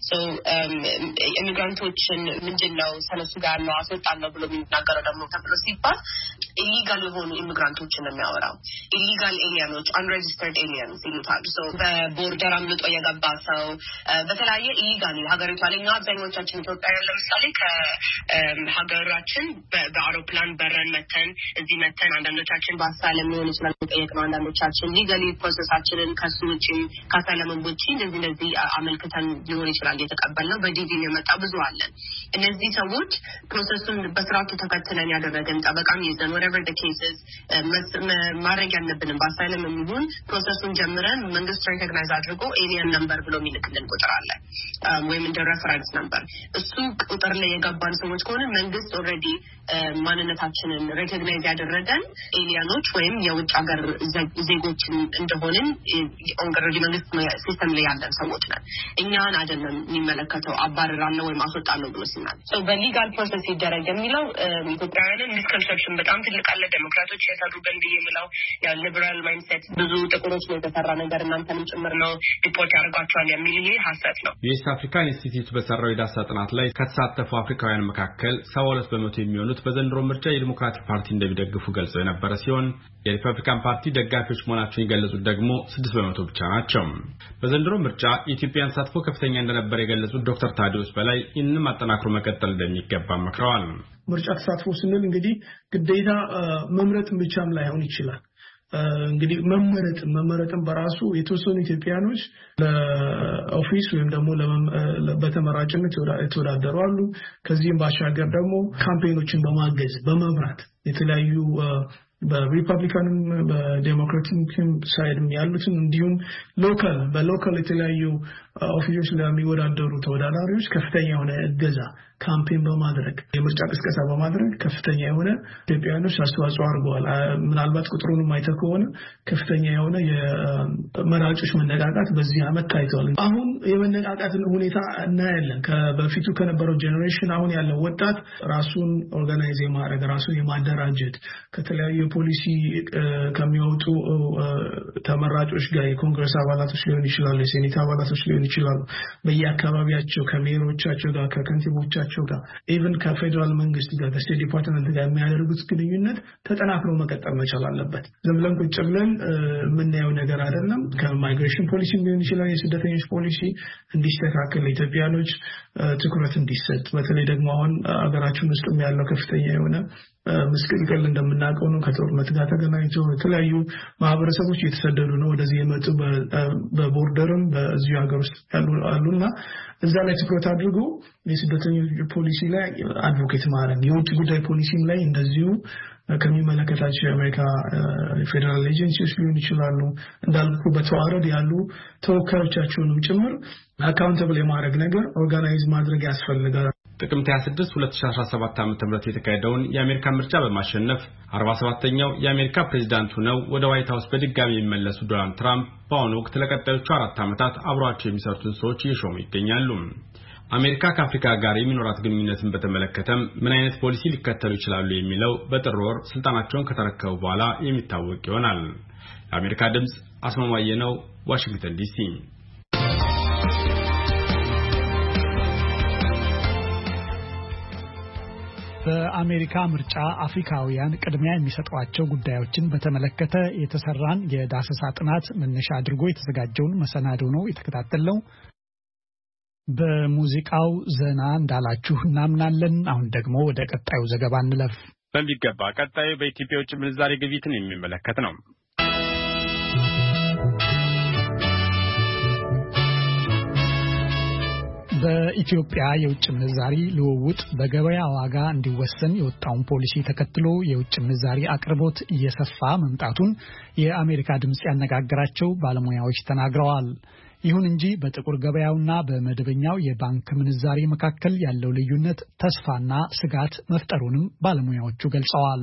ኢሚግራንቶችን ምንድነው ሰነሱ ጋር ነው አስወጣለሁ ብሎ የሚናገረው ደግሞ ተብሎ ሲባል ኢሊጋል የሆኑ ኢሚግራንቶችን ነው የሚያወራው። ኢሊጋል ኤሊያኖች አንሬጅስተርድ ኤሊያንስ ይሉታል። በቦርደር አምልጦ የገባ ሰው በተለያየ ኢሊጋል ሀገሪቷ ላይ አብዛኞቻችን ኢትዮጵያውያን ለምሳሌ ከሀገራችን በአውሮፕላን በረን መተን እዚህ መተን አንዳንዶቻችን በአሳለም ሊሆን ይችላል ጠየቅነው፣ አንዳንዶቻችን ሊጋሊ ፕሮሰሳችንን ከሱ ውጪም ከአሳለምን ውጪ እንደዚህ አመልክተን ሊሆን ይችላል የተቀበልነው። በዲቪ የመጣ ብዙ አለን። እነዚህ ሰዎች ፕሮሰሱን በስርዓቱ ተከትለን ያደረገን ጠበቃም ይዘን whatever the cases ማድረግ ያለብንም በአሳለም የሚሆን ፕሮሰሱን ጀምረን መንግስት ሬኮግናይዝ አድርጎ ኤሊየን ነምበር ብሎ የሚልክልን ቁጥር አለ ወይም እንደ ሬፈረንስ ነምበር። እሱ ቁጥር ላይ የገባን ሰዎች ከሆነ መንግስት ኦልሬዲ ማንነታችንን ሬኮግናይዝ ያደረገን ኤሊያኖች ወይም የውጭ ሀገር ዜጎችን እንደሆንን ኦንገረዲ መንግስት ሲስተም ላይ ያለን ሰዎች ነን። እኛን አይደለም የሚመለከተው አባረራለሁ ወይም አስወጣለሁ ብሎ ሲናል በሊጋል ፕሮሰስ ይደረግ የሚለው ኢትዮጵያውያንን ሚስኮንሰፕሽን በጣም ትልቅ አለ። ዴሞክራቶች የሰሩብን ብዬ የምለው ሊበራል ማይንድሴት ብዙ ጥቁሮች ነው የተሰራ ነገር እናንተንም ጭምር ነው ሪፖርት ያደርጓቸዋል የሚል ይሄ ሀሰት ነው። የኢስት አፍሪካ ኢንስቲትዩት በሰራው የዳሰሳ ጥናት ላይ ከተሳተፉ አፍሪካውያን መካከል 72% የሚሆኑት በዘንድሮ ምርጫ የዲሞክራቲክ ፓርቲ እንደሚደግፉ ገልጸዋል። ገልጸው የነበረ ሲሆን የሪፐብሊካን ፓርቲ ደጋፊዎች መሆናቸውን የገለጹት ደግሞ 6% ብቻ ናቸው። በዘንድሮ ምርጫ የኢትዮጵያን ተሳትፎ ከፍተኛ እንደነበር የገለጹት ዶክተር ታዲዮስ በላይ ይህንን አጠናክሮ መቀጠል እንደሚገባ መክረዋል። ምርጫ ተሳትፎ ስንል እንግዲህ ግዴታ መምረጥ ብቻም ላይሆን ይችላል። እንግዲህ መመረጥም በራሱ የተወሰኑ ኢትዮጵያኖች ለኦፊስ ወይም ደግሞ በተመራጭነት የተወዳደሩ አሉ። ከዚህም ባሻገር ደግሞ ካምፔኖችን በማገዝ በመምራት የተለያዩ በሪፐብሊካንም በዴሞክራቲክም ሳይድም ያሉትን እንዲሁም በሎካል የተለያዩ ኦፊሶች ለሚወዳደሩ ተወዳዳሪዎች ከፍተኛ የሆነ እገዛ ካምፔን በማድረግ የምርጫ ቅስቀሳ በማድረግ ከፍተኛ የሆነ ኢትዮጵያውያኖች አስተዋጽኦ አድርገዋል። ምናልባት ቁጥሩንም አይተህ ከሆነ ከፍተኛ የሆነ የመራጮች መነቃቃት በዚህ ዓመት ታይቷል። አሁን የመነቃቃትን ሁኔታ እናያለን። በፊቱ ከነበረው ጄኔሬሽን አሁን ያለው ወጣት ራሱን ኦርጋናይዝ የማድረግ ራሱን የማደራጀት ከተለያዩ ፖሊሲ ከሚወጡ ተመራጮች ጋር የኮንግረስ አባላቶች ሊሆን ይችላሉ፣ የሴኔት አባላቶች ሊሆን ይችላሉ፣ በየአካባቢያቸው ከሜሮቻቸው ጋር ከከንቲቦቻቸው ጋር ኢቭን ከፌደራል መንግስት ጋር ከስቴት ዲፓርትመንት ጋር የሚያደርጉት ግንኙነት ተጠናክሮ መቀጠል መቻል አለበት። ዝም ብለን ቁጭ ብለን የምናየው ነገር አይደለም። ከማይግሬሽን ፖሊሲ ሊሆን ይችላል የስደተኞች ፖሊሲ እንዲስተካከል ለኢትዮጵያኖች ትኩረት እንዲሰጥ፣ በተለይ ደግሞ አሁን ሀገራችን ውስጥ ያለው ከፍተኛ የሆነ ምስቅልቅል እንደምናውቀው ነው። ከጦርነት ጋር ተገናኝቶ የተለያዩ ማህበረሰቦች እየተሰደዱ ነው ወደዚህ የመጡ በቦርደርም በዚሁ ሀገር ውስጥ ያሉና እዛ ላይ ትኩረት አድርጎ የስደተኞች ፖሊሲ ላይ አድቮኬት ማድረግ፣ የውጭ ጉዳይ ፖሊሲም ላይ እንደዚሁ ከሚመለከታቸው የአሜሪካ ፌደራል ኤጀንሲዎች ሊሆን ይችላሉ እንዳልኩ በተዋረድ ያሉ ተወካዮቻቸውንም ጭምር አካውንታብል የማድረግ ነገር ኦርጋናይዝ ማድረግ ያስፈልጋል። ጥቅምት 26 2017 ዓ.ም የተካሄደውን የአሜሪካ ምርጫ በማሸነፍ 47ኛው የአሜሪካ ፕሬዝዳንት ሆነው ወደ ዋይት ሃውስ በድጋሚ የሚመለሱ ዶናልድ ትራምፕ በአሁኑ ወቅት ለቀጣዮቹ 4 ዓመታት አብሯቸው የሚሰሩትን ሰዎች እየሾሙ ይገኛሉ። አሜሪካ ከአፍሪካ ጋር የሚኖራት ግንኙነትን በተመለከተም ምን አይነት ፖሊሲ ሊከተሉ ይችላሉ የሚለው በጥር ወር ስልጣናቸውን ከተረከቡ በኋላ የሚታወቅ ይሆናል። የአሜሪካ ድምጽ አስማማየ ነው፣ ዋሽንግተን ዲሲ። በአሜሪካ ምርጫ አፍሪካውያን ቅድሚያ የሚሰጧቸው ጉዳዮችን በተመለከተ የተሰራን የዳሰሳ ጥናት መነሻ አድርጎ የተዘጋጀውን መሰናዶ ነው የተከታተልነው። በሙዚቃው ዘና እንዳላችሁ እናምናለን። አሁን ደግሞ ወደ ቀጣዩ ዘገባ እንለፍ። በሚገባ ቀጣዩ በኢትዮጵያ ውጭ ምንዛሬ ግብይትን የሚመለከት ነው። በኢትዮጵያ የውጭ ምንዛሪ ልውውጥ በገበያ ዋጋ እንዲወሰን የወጣውን ፖሊሲ ተከትሎ የውጭ ምንዛሪ አቅርቦት እየሰፋ መምጣቱን የአሜሪካ ድምጽ ያነጋገራቸው ባለሙያዎች ተናግረዋል። ይሁን እንጂ በጥቁር ገበያውና በመደበኛው የባንክ ምንዛሪ መካከል ያለው ልዩነት ተስፋና ስጋት መፍጠሩንም ባለሙያዎቹ ገልጸዋል።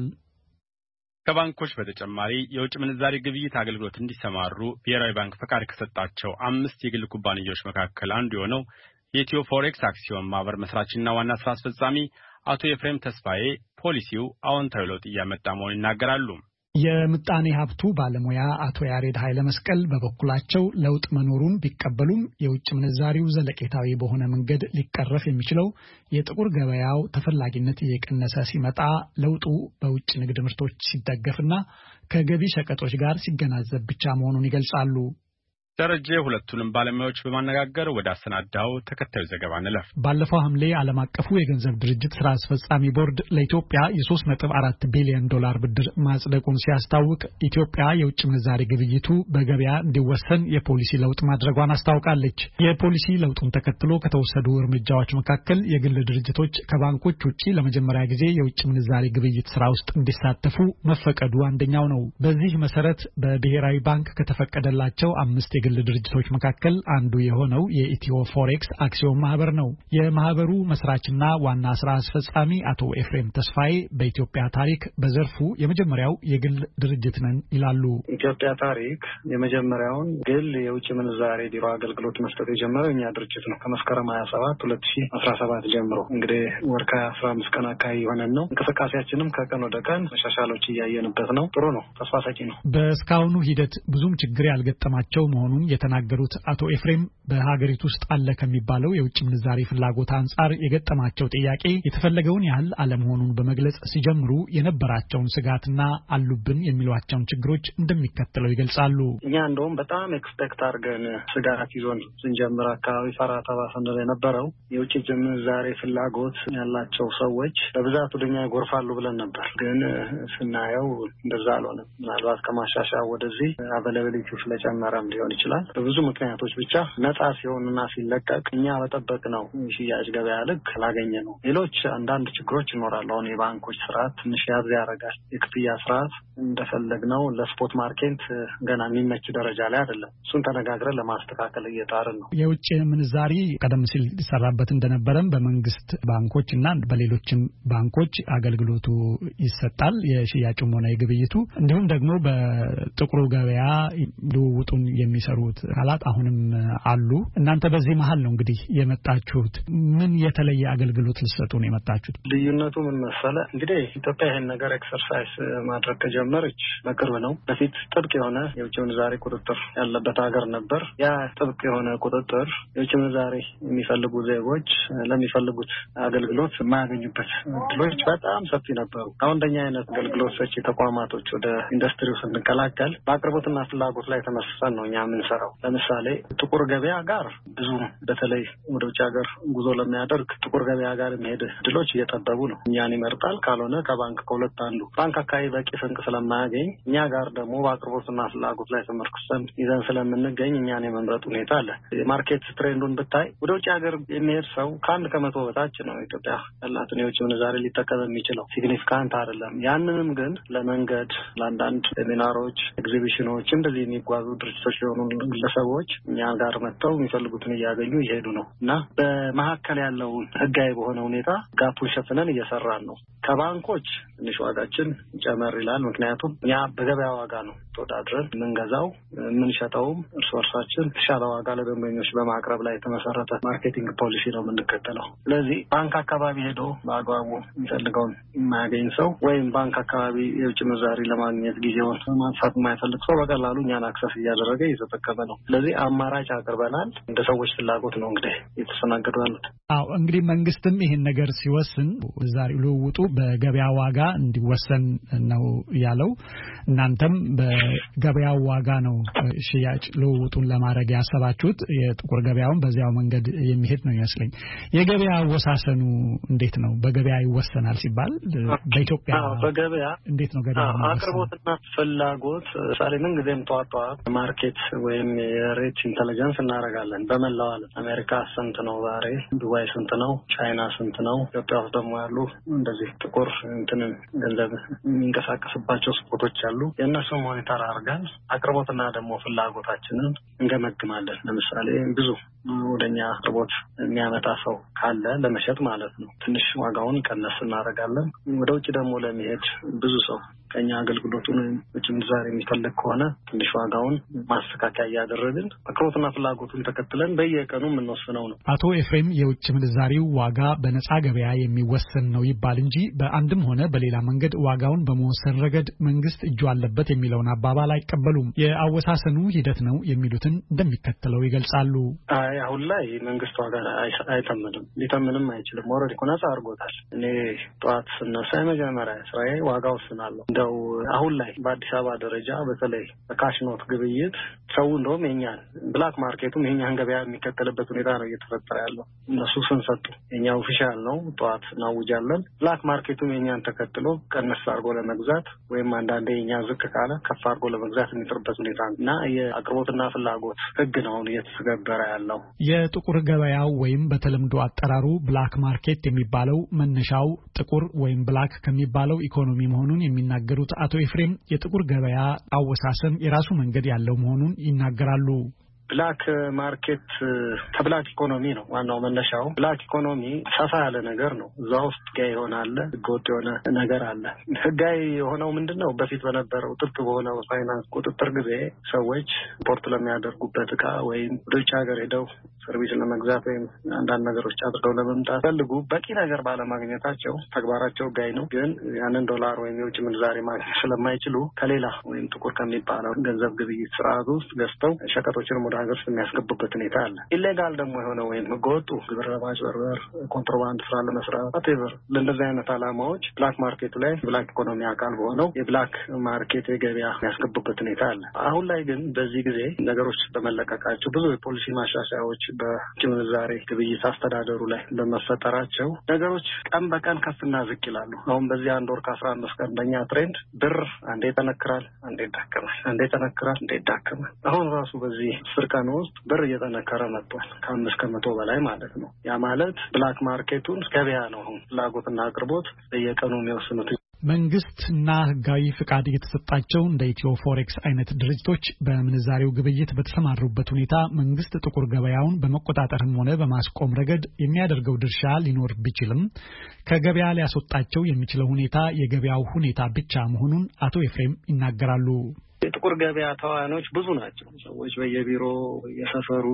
ከባንኮች በተጨማሪ የውጭ ምንዛሪ ግብይት አገልግሎት እንዲሰማሩ ብሔራዊ ባንክ ፈቃድ ከሰጣቸው 5 የግል ኩባንያዎች መካከል አንዱ የሆነው የኢትዮ ፎሬክስ አክሲዮን ማህበር መስራችና ዋና ስራ አስፈጻሚ አቶ ኤፍሬም ተስፋዬ ፖሊሲው አዎንታዊ ለውጥ እያመጣ መሆኑን ይናገራሉ። የምጣኔ ሀብቱ ባለሙያ አቶ ያሬድ ኃይለ መስቀል በበኩላቸው ለውጥ መኖሩን ቢቀበሉም የውጭ ምንዛሪው ዘለቄታዊ በሆነ መንገድ ሊቀረፍ የሚችለው የጥቁር ገበያው ተፈላጊነት እየቀነሰ ሲመጣ፣ ለውጡ በውጭ ንግድ ምርቶች ሲደገፍና ከገቢ ሸቀጦች ጋር ሲገናዘብ ብቻ መሆኑን ይገልጻሉ። ደረጀ ሁለቱንም ባለሙያዎች በማነጋገር ወደ አሰናዳው ተከታዩ ዘገባ እንለፍ። ባለፈው ሐምሌ ዓለም አቀፉ የገንዘብ ድርጅት ስራ አስፈጻሚ ቦርድ ለኢትዮጵያ የ3.4 ቢሊዮን ዶላር ብድር ማጽደቁን ሲያስታውቅ ኢትዮጵያ የውጭ ምንዛሪ ግብይቱ በገበያ እንዲወሰን የፖሊሲ ለውጥ ማድረጓን አስታውቃለች። የፖሊሲ ለውጡን ተከትሎ ከተወሰዱ እርምጃዎች መካከል የግል ድርጅቶች ከባንኮች ውጪ ለመጀመሪያ ጊዜ የውጭ ምንዛሪ ግብይት ስራ ውስጥ እንዲሳተፉ መፈቀዱ አንደኛው ነው። በዚህ መሰረት በብሔራዊ ባንክ ከተፈቀደላቸው 5 የግል ድርጅቶች መካከል አንዱ የሆነው የኢትዮ ፎሬክስ አክሲዮን ማህበር ነው። የማህበሩ መስራችና ዋና ስራ አስፈጻሚ አቶ ኤፍሬም ተስፋዬ በኢትዮጵያ ታሪክ በዘርፉ የመጀመሪያው የግል ድርጅት ነን ይላሉ። ኢትዮጵያ ታሪክ የመጀመሪያውን ግል የውጭ ምንዛሬ ቢሮ አገልግሎት መስጠት የጀመረው እኛ ድርጅት ነው። ከመስከረም 27 2017 ጀምሮ እንግዲህ ወር ከ15 ቀን አካባቢ የሆነን ነው። እንቅስቃሴያችንም ከቀን ወደ ቀን መሻሻሎች እያየንበት ነው። ጥሩ ነው፣ ተስፋ ሰጪ ነው። በእስካሁኑ ሂደት ብዙም ችግር ያልገጠማቸው መሆኑ መሆኑን የተናገሩት አቶ ኤፍሬም በሀገሪቱ ውስጥ አለ ከሚባለው የውጭ ምንዛሪ ፍላጎት አንጻር የገጠማቸው ጥያቄ የተፈለገውን ያህል አለመሆኑን በመግለጽ ሲጀምሩ የነበራቸውን ስጋትና አሉብን የሚሏቸውን ችግሮች እንደሚከተለው ይገልጻሉ። እኛ እንደውም በጣም ኤክስፔክት አድርገን ስጋት ይዞን ስንጀምር አካባቢ ፈራ ተባ ስንል የነበረው የውጭ ምንዛሪ ፍላጎት ያላቸው ሰዎች በብዛት ወደኛ ይጎርፋሉ ብለን ነበር። ግን ስናየው እንደዛ አልሆነም። ምናልባት ከማሻሻያ ወደዚህ አቬላቢሊቲ ስለጨመረም ሊሆን ይችላል። በብዙ ምክንያቶች ብቻ ነጻ ሲሆንና ሲለቀቅ እኛ በጠበቅነው ሽያጭ ገበያ ልክ ላገኘ ነው። ሌሎች አንዳንድ ችግሮች ይኖራሉ። አሁን የባንኮች ስርዓት ትንሽ ያዝ ያደርጋል። የክፍያ ስርዓት እንደፈለግነው ለስፖርት ማርኬት ገና የሚመች ደረጃ ላይ አይደለም። እሱን ተነጋግረን ለማስተካከል እየጣርን ነው። የውጭ ምንዛሪ ቀደም ሲል ይሰራበት እንደነበረም በመንግስት ባንኮች እና በሌሎችም ባንኮች አገልግሎቱ ይሰጣል፣ የሽያጩም ሆነ የግብይቱ። እንዲሁም ደግሞ በጥቁሩ ገበያ ልውውጡን የሚሰሩት አካላት አሁንም አሉ። እናንተ በዚህ መሀል ነው እንግዲህ የመጣችሁት። ምን የተለየ አገልግሎት ልትሰጡ ነው የመጣችሁት? ልዩነቱ ምን መሰለ? እንግዲህ ኢትዮጵያ ይሄን ነገር ኤክሰርሳይዝ ማድረግ ከጀመረች በቅርብ ነው። በፊት ጥብቅ የሆነ የውጭ ምንዛሪ ቁጥጥር ያለበት ሀገር ነበር። ያ ጥብቅ የሆነ ቁጥጥር የውጭ ምንዛሪ የሚፈልጉ ዜጎች ለሚፈልጉት አገልግሎት የማያገኙበት እድሎች በጣም ሰፊ ነበሩ። አሁን እንደኛ አይነት አገልግሎት ሰጪ ተቋማቶች ወደ ኢንዱስትሪው ስንቀላቀል በአቅርቦትና ፍላጎት ላይ ተመስርተን ነው እኛ የምንሰራው። ለምሳሌ ጥቁር ገበያ ጋር ብዙ በተለይ ወደ ውጭ ሀገር ጉዞ ለሚያደርግ ጥቁር ገበያ ጋር የሚሄድ እድሎች እየጠበቡ ነው። እኛን ይመርጣል። ካልሆነ ከባንክ ከሁለት አንዱ። ባንክ አካባቢ በቂ ስንቅ ስለማያገኝ እኛ ጋር ደግሞ በአቅርቦትና ፍላጎት ላይ ተመርኩሰን ይዘን ስለምንገኝ እኛን የመምረጥ ሁኔታ አለ። የማርኬት ትሬንዱን ብታይ ወደ ውጭ ሀገር የሚሄድ ሰው ከ1 ከመቶ በታች ነው ኢትዮጵያ ያላትን የውጭ ምንዛሪ ሊጠቀም የሚችለው። ሲግኒፊካንት አይደለም። ያንንም ግን ለመንገድ ለአንዳንድ ሴሚናሮች፣ ኤግዚቢሽኖች እንደዚህ የሚጓዙ ድርጅቶች የሆኑ ግለሰቦች እኛ ጋር መጥተው የሚፈልጉትን እያገኙ ይሄዱ ነው እና በመካከል ያለውን ህጋዊ በሆነ ሁኔታ ጋፑን ሸፍነን እየሰራን ነው። ከባንኮች ትንሽ ዋጋችን ጨመር ይላል። ምክንያቱም እኛ በገበያ ዋጋ ነው ተወዳድረን የምንገዛው የምንሸጠውም እርስ በርሳችን የተሻለ ዋጋ ለደንበኞች በማቅረብ ላይ የተመሰረተ ማርኬቲንግ ፖሊሲ ነው የምንከተለው። ስለዚህ ባንክ አካባቢ ሄዶ በአግባቡ የሚፈልገውን የማያገኝ ሰው ወይም ባንክ አካባቢ የውጭ ምንዛሪ ለማግኘት ጊዜውን ማጥፋት የማይፈልግ ሰው በቀላሉ እኛን አክሰስ እያደረገ እየተጠቀመ ነው። ስለዚህ አማራጭ አቅርበናል። እንደ ሰዎች ፍላጎት ነው እንግዲህ እየተስተናገዱ ያሉት። አዎ እንግዲህ መንግስትም ይሄን ነገር ሲወስን ዛሬ ልውውጡ በገበያ ዋጋ እንዲወሰን ነው ያለው። እናንተም በገበያው ዋጋ ነው ሽያጭ ልውውጡን ለማድረግ ያሰባችሁት። የጥቁር ገበያውን በዚያው መንገድ የሚሄድ ነው ይመስለኝ። የገበያ አወሳሰኑ እንዴት ነው? በገበያ ይወሰናል ሲባል በኢትዮጵያ በገበያ እንዴት ነው ገበያ? አቅርቦትና ፍላጎት ሳሌ ምን ጊዜም ተዋጣ ማርኬት ወይም የሬት ኢንተለጀንስ እናደርጋለን። በመላው ዓለም አሜሪካ ስንት ነው ዛሬ፣ ዱባይ ስንት ነው፣ ቻይና ስንት ነው፣ ኢትዮጵያ ውስጥ ደግሞ ያሉ እንደዚህ ጥቁር ገንዘብ የሚንቀሳቀስባቸው ስፖቶች አሉ። የእነሱ ሞኒተር አድርገን አቅርቦትና ደግሞ ፍላጎታችንን እንገመግማለን። ለምሳሌ ብዙ ወደኛ አቅርቦት የሚያመጣ ሰው ካለ ለመሸጥ ማለት ነው ትንሽ ዋጋውን ቀነስ እናደርጋለን። ወደ ውጭ ደግሞ ለሚሄድ ብዙ ሰው ከኛ አገልግሎቱን ውጭ ምንዛሪ የሚፈልግ ከሆነ ትንሽ ዋጋውን ማስተካከያ እያደረግን አቅርቦትና ፍላጎቱን ተከትለን በየቀኑ የምንወስነው ነው። አቶ ኤፍሬም የውጭ ምንዛሪው ዋጋ በነጻ ገበያ የሚወሰን ነው ይባል እንጂ በአንድም ሆነ በሌላ መንገድ ዋጋውን በመወሰን ረገድ መንግስት እጁ አለበት የሚለውን አባባል አይቀበሉም። የአወሳሰኑ ሂደት ነው የሚሉትን እንደሚከተለው ይገልጻሉ። አሁን ላይ መንግስት ዋጋ አይተምንም፣ ሊተምንም አይችልም። ኦልሬዲ እኮ ነጻ አድርጎታል። እኔ ጠዋት ስነሳ የመጀመሪያ ስራዬ ዋጋ ወስናለሁ። እንደው አሁን ላይ በአዲስ አበባ ደረጃ በተለይ በካሽ ኖት ግብይት ሰው እንደውም የኛን ብላክ ማርኬቱም የኛን ገበያ የሚከተልበት ሁኔታ ነው እየተፈጠረ ያለው። እነሱ ስንሰጡ የኛ ኦፊሻል ነው ጠዋት እናውጃለን። ብላክ ማርኬቱም የኛን ተከትሎ ቀነስ አድርጎ ለመግዛት ወይም አንዳንዴ የኛ ዝቅ ካለ ከፍ አድርጎ ለመግዛት የሚጥርበት ሁኔታ እና የአቅርቦትና ፍላጎት ህግ ነው እየተገበረ ያለው። የጥቁር ገበያው ወይም በተለምዶ አጠራሩ ብላክ ማርኬት የሚባለው መነሻው ጥቁር ወይም ብላክ ከሚባለው ኢኮኖሚ መሆኑን የሚናገሩት አቶ ኤፍሬም የጥቁር ገበያ አወሳሰን የራሱ መንገድ ያለው መሆኑን ይናገራሉ። ብላክ ማርኬት ከብላክ ኢኮኖሚ ነው ዋናው መነሻው። ብላክ ኢኮኖሚ ሰፋ ያለ ነገር ነው። እዛ ውስጥ ህጋዊ የሆነ አለ፣ ህገወጥ የሆነ ነገር አለ። ህጋዊ የሆነው ምንድነው? በፊት በነበረው ጥብቅ በሆነው ፋይናንስ ቁጥጥር ጊዜ ሰዎች ኢምፖርት ለሚያደርጉበት እቃ ወይም ወደ ውጭ ሀገር ሄደው ሰርቪስ ለመግዛት ወይም አንዳንድ ነገሮች አድርገው ለመምጣት ፈልጉ በቂ ነገር ባለማግኘታቸው ተግባራቸው ጋይ ነው። ግን ያንን ዶላር ወይም የውጭ ምንዛሬ ማግኘት ስለማይችሉ ከሌላ ወይም ጥቁር ከሚባለው ገንዘብ ግብይት ስርዓት ውስጥ ገዝተው ሸቀጦችን ወደ ሀገር ውስጥ የሚያስገቡበት ሁኔታ አለ። ኢሌጋል ደግሞ የሆነ ወይም ህገወጡ ግብር ለማጭበርበር፣ ኮንትሮባንድ ስራ ለመስራት አቴቨር ለእንደዚህ አይነት ዓላማዎች ብላክ ማርኬቱ ላይ ብላክ ኢኮኖሚ አካል በሆነው የብላክ ማርኬት የገበያ የሚያስገቡበት ሁኔታ አለ። አሁን ላይ ግን በዚህ ጊዜ ነገሮች በመለቀቃቸው ብዙ የፖሊሲ ማሻሻያዎች በውጭ ምንዛሬ ግብይት አስተዳደሩ ላይ በመፈጠራቸው ነገሮች ቀን በቀን ከፍና ዝቅ ይላሉ። አሁን በዚህ አንድ ወር ከ15 ቀን በእኛ ትሬንድ ብር አንዴ ይጠነክራል፣ አንዴ ይዳከማል፣ አንዴ ይጠነክራል፣ አንዴ ይዳከማል። አሁን ራሱ በዚህ 10 ቀን ውስጥ ብር እየጠነከረ መጥቷል፣ ከ5 ከመቶ በላይ ማለት ነው። ያ ማለት ብላክ ማርኬቱን ገበያ ነው ፍላጎትና አቅርቦት በየቀኑ የሚወስኑት። መንግስትና ህጋዊ ፍቃድ የተሰጣቸው እንደ ኢትዮ ፎሬክስ አይነት ድርጅቶች በምንዛሬው ግብይት በተሰማሩበት ሁኔታ መንግስት ጥቁር ገበያውን በመቆጣጠርም ሆነ በማስቆም ረገድ የሚያደርገው ድርሻ ሊኖር ቢችልም ከገበያ ሊያስወጣቸው የሚችለው ሁኔታ የገበያው ሁኔታ ብቻ መሆኑን አቶ ኤፍሬም ይናገራሉ። የጥቁር ገበያ ተዋናዮች ብዙ ናቸው። ሰዎች በየቢሮ የሰፈሩ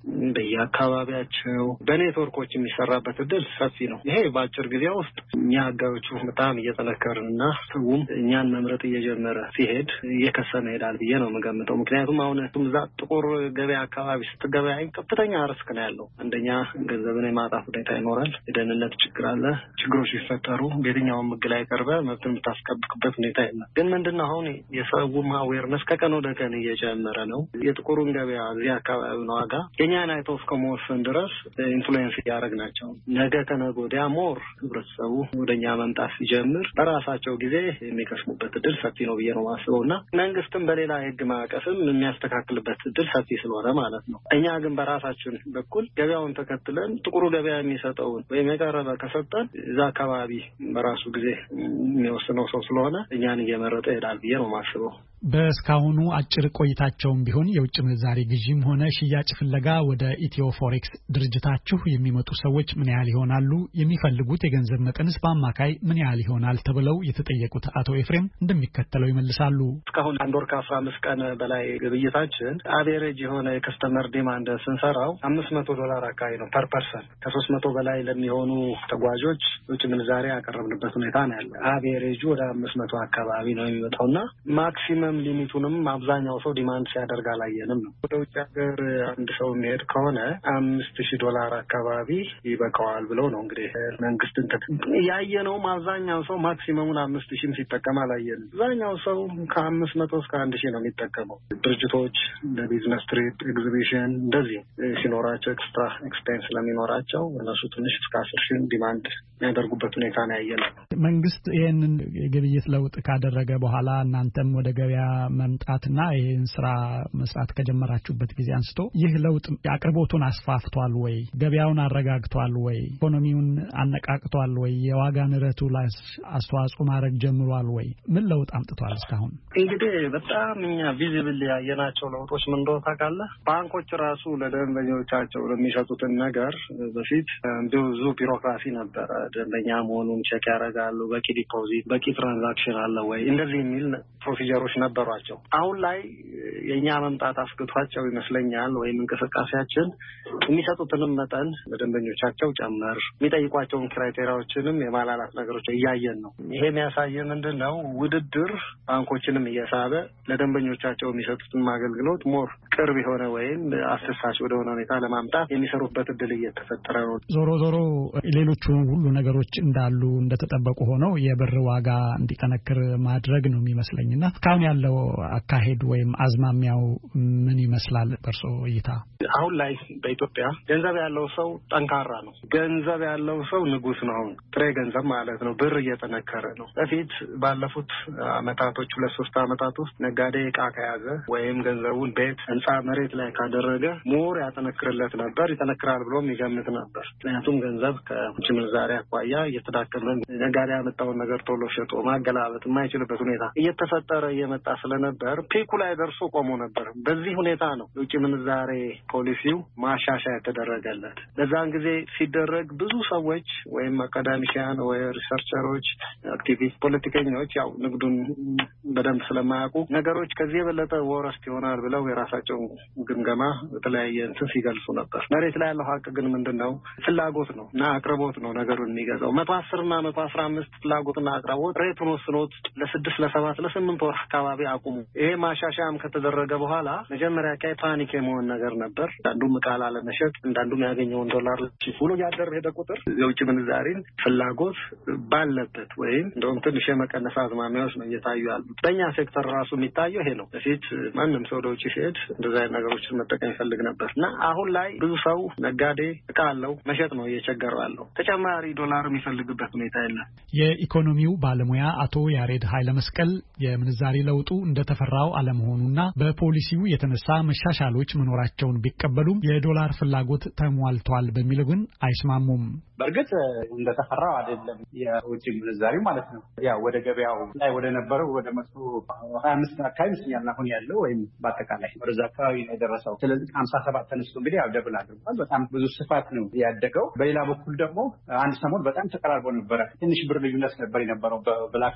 በየአካባቢያቸው በኔትወርኮች የሚሰራበት እድል ሰፊ ነው። ይሄ በአጭር ጊዜ ውስጥ እኛ ህጋዮቹ በጣም እየጠነከርንና ሰውም እኛን መምረጥ እየጀመረ ሲሄድ እየከሰመ ይሄዳል ብዬ ነው የምገምተው። ምክንያቱም አሁን እዛ ጥቁር ገበያ አካባቢ ስትገበያይ ከፍተኛ ሪስክ ነው ያለው። አንደኛ ገንዘብን የማጣት ሁኔታ ይኖራል። የደህንነት ችግር አለ። ችግሮች ሲፈጠሩ በየትኛውም ህግ ላይ ቀርበ መብትን የምታስከብቅበት ሁኔታ የለም። ግን ምንድነው አሁን የሰውም አዌርነስ ከቀን ወደ ቀን እየጨመረ ነው። የጥቁሩን ገበያ እዚህ አካባቢ ነው ዋጋ የኛን አይተው እስከመወሰን ድረስ ኢንፍሉዌንስ እያደረግናቸው ነገ ከነገ ወዲያ ሞር ህብረተሰቡ ወደኛ መምጣት ሲጀምር በራሳቸው ጊዜ የሚከስሙበት እድል ሰፊ ነው ብዬ ነው ማስበውና መንግስትም በሌላ የህግ ማዕቀፍም የሚያስተካክልበት እድል ሰፊ ስለሆነ ማለት ነው። እኛ ግን በራሳችን በኩል ገበያውን ተከትለን ጥቁሩ ገበያ የሚሰጠውን ወይም የቀረበ ከሰጠን እዛ አካባቢ በራሱ ጊዜ የሚወስነው ሰው ስለሆነ እኛን እየመረጠ ይሄዳል ብዬ ነው ማስበው። በእስካሁኑ አጭር ቆይታቸውም ቢሆን የውጭ ምንዛሬ ግዢም ሆነ ሽያጭ ፍለጋ ወደ ኢትዮ ፎሬክስ ድርጅታችሁ የሚመጡ ሰዎች ምን ያህል ይሆናሉ? የሚፈልጉት የገንዘብ መጠንስ በአማካይ ምን ያህል ይሆናል? ተብለው የተጠየቁት አቶ ኤፍሬም እንደሚከተለው ይመልሳሉ። እስካሁን አንድ ወር ከ15 ቀን በላይ ግብይታችን አቬሬጅ የሆነ የከስተመር ዲማንድ ስንሰራው $500 አካባቢ ነው ፐር ፐርሰን። ከ300 በላይ ለሚሆኑ ተጓዦች ውጭ ምንዛሬ ያቀረብንበት ሁኔታ ነው ያለ። አቬሬጁ ወደ 500 አካባቢ ነው የሚመጣውና ማክሲመም ሊሚቱንም አብዛኛው ሰው ዲማንድ ሲያደርግ አላየንም ነው። ወደ ውጭ ሀገር አንድ ሰው የሚሄድ ከሆነ $5,000 አካባቢ ይበቃዋል ብለው ነው እንግዲህ መንግስት ያየነውም። አብዛኛው ሰው ማክሲመሙን 5,000 ሲጠቀም አላየንም። አብዛኛው ሰው ከ500 እስከ 1,000 ነው የሚጠቀመው። ድርጅቶች ለቢዝነስ ትሪፕ ኤግዚቢሽን እንደዚህ ሲኖራቸው ኤክስትራ ኤክስፔንስ ስለሚኖራቸው እነሱ ትንሽ እስከ 10,000 ዲማንድ የሚያደርጉበት ሁኔታ ነው ያየነው። መንግስት ይህንን የግብይት ለውጥ ካደረገ በኋላ እናንተም ወደ ገበያ መምጣትና ይህን ስራ መስራት ከጀመራችሁበት ጊዜ አንስቶ ይህ ለውጥ አቅርቦቱን አስፋፍቷል ወይ? ገበያውን አረጋግቷል ወይ? ኢኮኖሚውን አነቃቅቷል ወይ? የዋጋ ንረቱ ላይ አስተዋጽኦ ማድረግ ጀምሯል ወይ? ምን ለውጥ አምጥቷል እስካሁን? እንግዲህ በጣም እኛ ቪዚብል ያየናቸው ለውጦች ምን እንደሆነ ታውቃለህ? ባንኮች ራሱ ለደንበኞቻቸው ለሚሸጡትን ነገር በፊት ብዙ ቢሮክራሲ ነበረ። ደንበኛ መሆኑን ቼክ ያደርጋሉ። በቂ ዲፖዚት፣ በቂ ትራንዛክሽን አለ ወይ? እንደዚህ የሚል ፕሮሲጀሮች ነበሯቸው። አሁን ላይ የኛ መምጣት አስገቷቸው ይመስለኛል። ወይም እንቅስቃሴያችን የሚሰጡትንም መጠን ለደንበኞቻቸው ጨመር፣ የሚጠይቋቸውን ክራይቴሪያዎችንም የማላላት ነገሮች እያየን ነው። ይሄ የሚያሳየን ምንድነው? ውድድር ባንኮችንም እየሳበ ለደንበኞቻቸው የሚሰጡትን አገልግሎት ሞር ቅርብ የሆነ ወይም አስደሳች ወደሆነ ሁኔታ ለማምጣት የሚሰሩበት እድል እየተፈጠረ ነው። ዞሮ ዞሮ ሌሎቹ ሁሉ ነገሮች እንዳሉ እንደተጠበቁ ሆነው የብር ዋጋ እንዲጠነክር ማድረግ ነው የሚመስለኝና እስካሁን ያለው አካሄድ ወይም አዝማሚያው ምን ይመስላል በእርሶ እይታ? አሁን ላይ በኢትዮጵያ ገንዘብ ያለው ሰው ጠንካራ ነው። ገንዘብ ያለው ሰው ንጉስ ነው። አሁን ጥሬ ገንዘብ ማለት ነው። ብር እየጠነከረ ነው። በፊት ባለፉት አመታቶች 2-3 አመታት ውስጥ ነጋዴ ዕቃ ከያዘ ወይም ገንዘቡን ቤት፣ ህንጻ፣ መሬት ላይ ካደረገ ሞር ያጠነክርለት ነበር፣ ይጠነክራል ብሎም ይገምት ነበር። ምክንያቱም ገንዘብ ከውጭ ምንዛሬ አኳያ እየተዳከመ ነጋዴ ያመጣውን ነገር ቶሎ ሸጦ ማገላበጥ የማይችልበት ሁኔታ እየተፈጠረ እየመጣ እየመጣ ስለነበር ፒኩ ላይ ደርሶ ቆሞ ነበር። በዚህ ሁኔታ ነው የውጭ ምንዛሬ ፖሊሲው ማሻሻያ የተደረገለት። በዛን ጊዜ ሲደረግ ብዙ ሰዎች ወይም አካዳሚሽያን ወይ ሪሰርቸሮች፣ አክቲቪስት፣ ፖለቲከኞች ያው ንግዱን በደንብ ስለማያውቁ ነገሮች ከዚህ የበለጠ ወረስት ይሆናል ብለው የራሳቸውን ግምገማ በተለያየ እንትን ሲገልጹ ነበር። መሬት ላይ ያለው ሀቅ ግን ምንድነው? ፍላጎት ነው እና አቅርቦት ነው ነገሩን የሚገዛው። 110 እና 115 ፍላጎትና አቅርቦት ሬቱን ወስኖት ለ6 ለ7 ለ8 ወር አካባቢ አቁሙ። ይሄ ማሻሻያም ከተደረገ በኋላ መጀመሪያ ላይ ፓኒክ የመሆን ነገር ነበር። አንዱም ቃል አለመሸጥ፣ አንዱም ያገኘውን ዶላር ሲፉሉ ያደረ ሄደ ቁጥር የውጭ ምንዛሬን ፍላጎት ባለበት ወይም እንደውም ትንሽ የመቀነስ አዝማሚያዎች ነው እየታዩ ያሉት። በእኛ ሴክተር ራሱ የሚታየው ይሄ ነው። በፊት ማንም ሰው ወደ ውጭ ሲሄድ እንደዛ አይነት ነገሮችን መጠቀም ይፈልግ ነበር እና አሁን ላይ ብዙ ሰው ነጋዴ እቃ አለው መሸጥ ነው እየቸገረው ያለው። ተጨማሪ ዶላር የሚፈልግበት ሁኔታ የለም። የኢኮኖሚው ባለሙያ አቶ ያሬድ ኃይለመስቀል የምንዛሬ ለውጡ እንደተፈራው አለመሆኑና በፖሊሲው የተነሳ መሻሻሎች መኖራቸውን ቢቀበሉም የዶላር ፍላጎት ተሟልቷል በሚለው ግን አይስማሙም። በእርግጥ እንደተፈራው አይደለም የውጭ ምንዛሬ ማለት ነው። ያው ወደ ገበያው ላይ ወደ ነበረው ወደ 125 አካባቢ ይመስላል አሁን ያለው ወይም በአጠቃላይ ወደዛ አካባቢ ነው የደረሰው። ስለዚህ 57 ተነስቶ እንግዲህ ያው ደብል አድርጓል። በጣም ብዙ ስፋት ነው ያደገው። በሌላ በኩል ደግሞ አንድ ሰሞን በጣም ተቀራርቦ ነበረ። ትንሽ ብር ልዩነት ነበር የነበረው በብላክ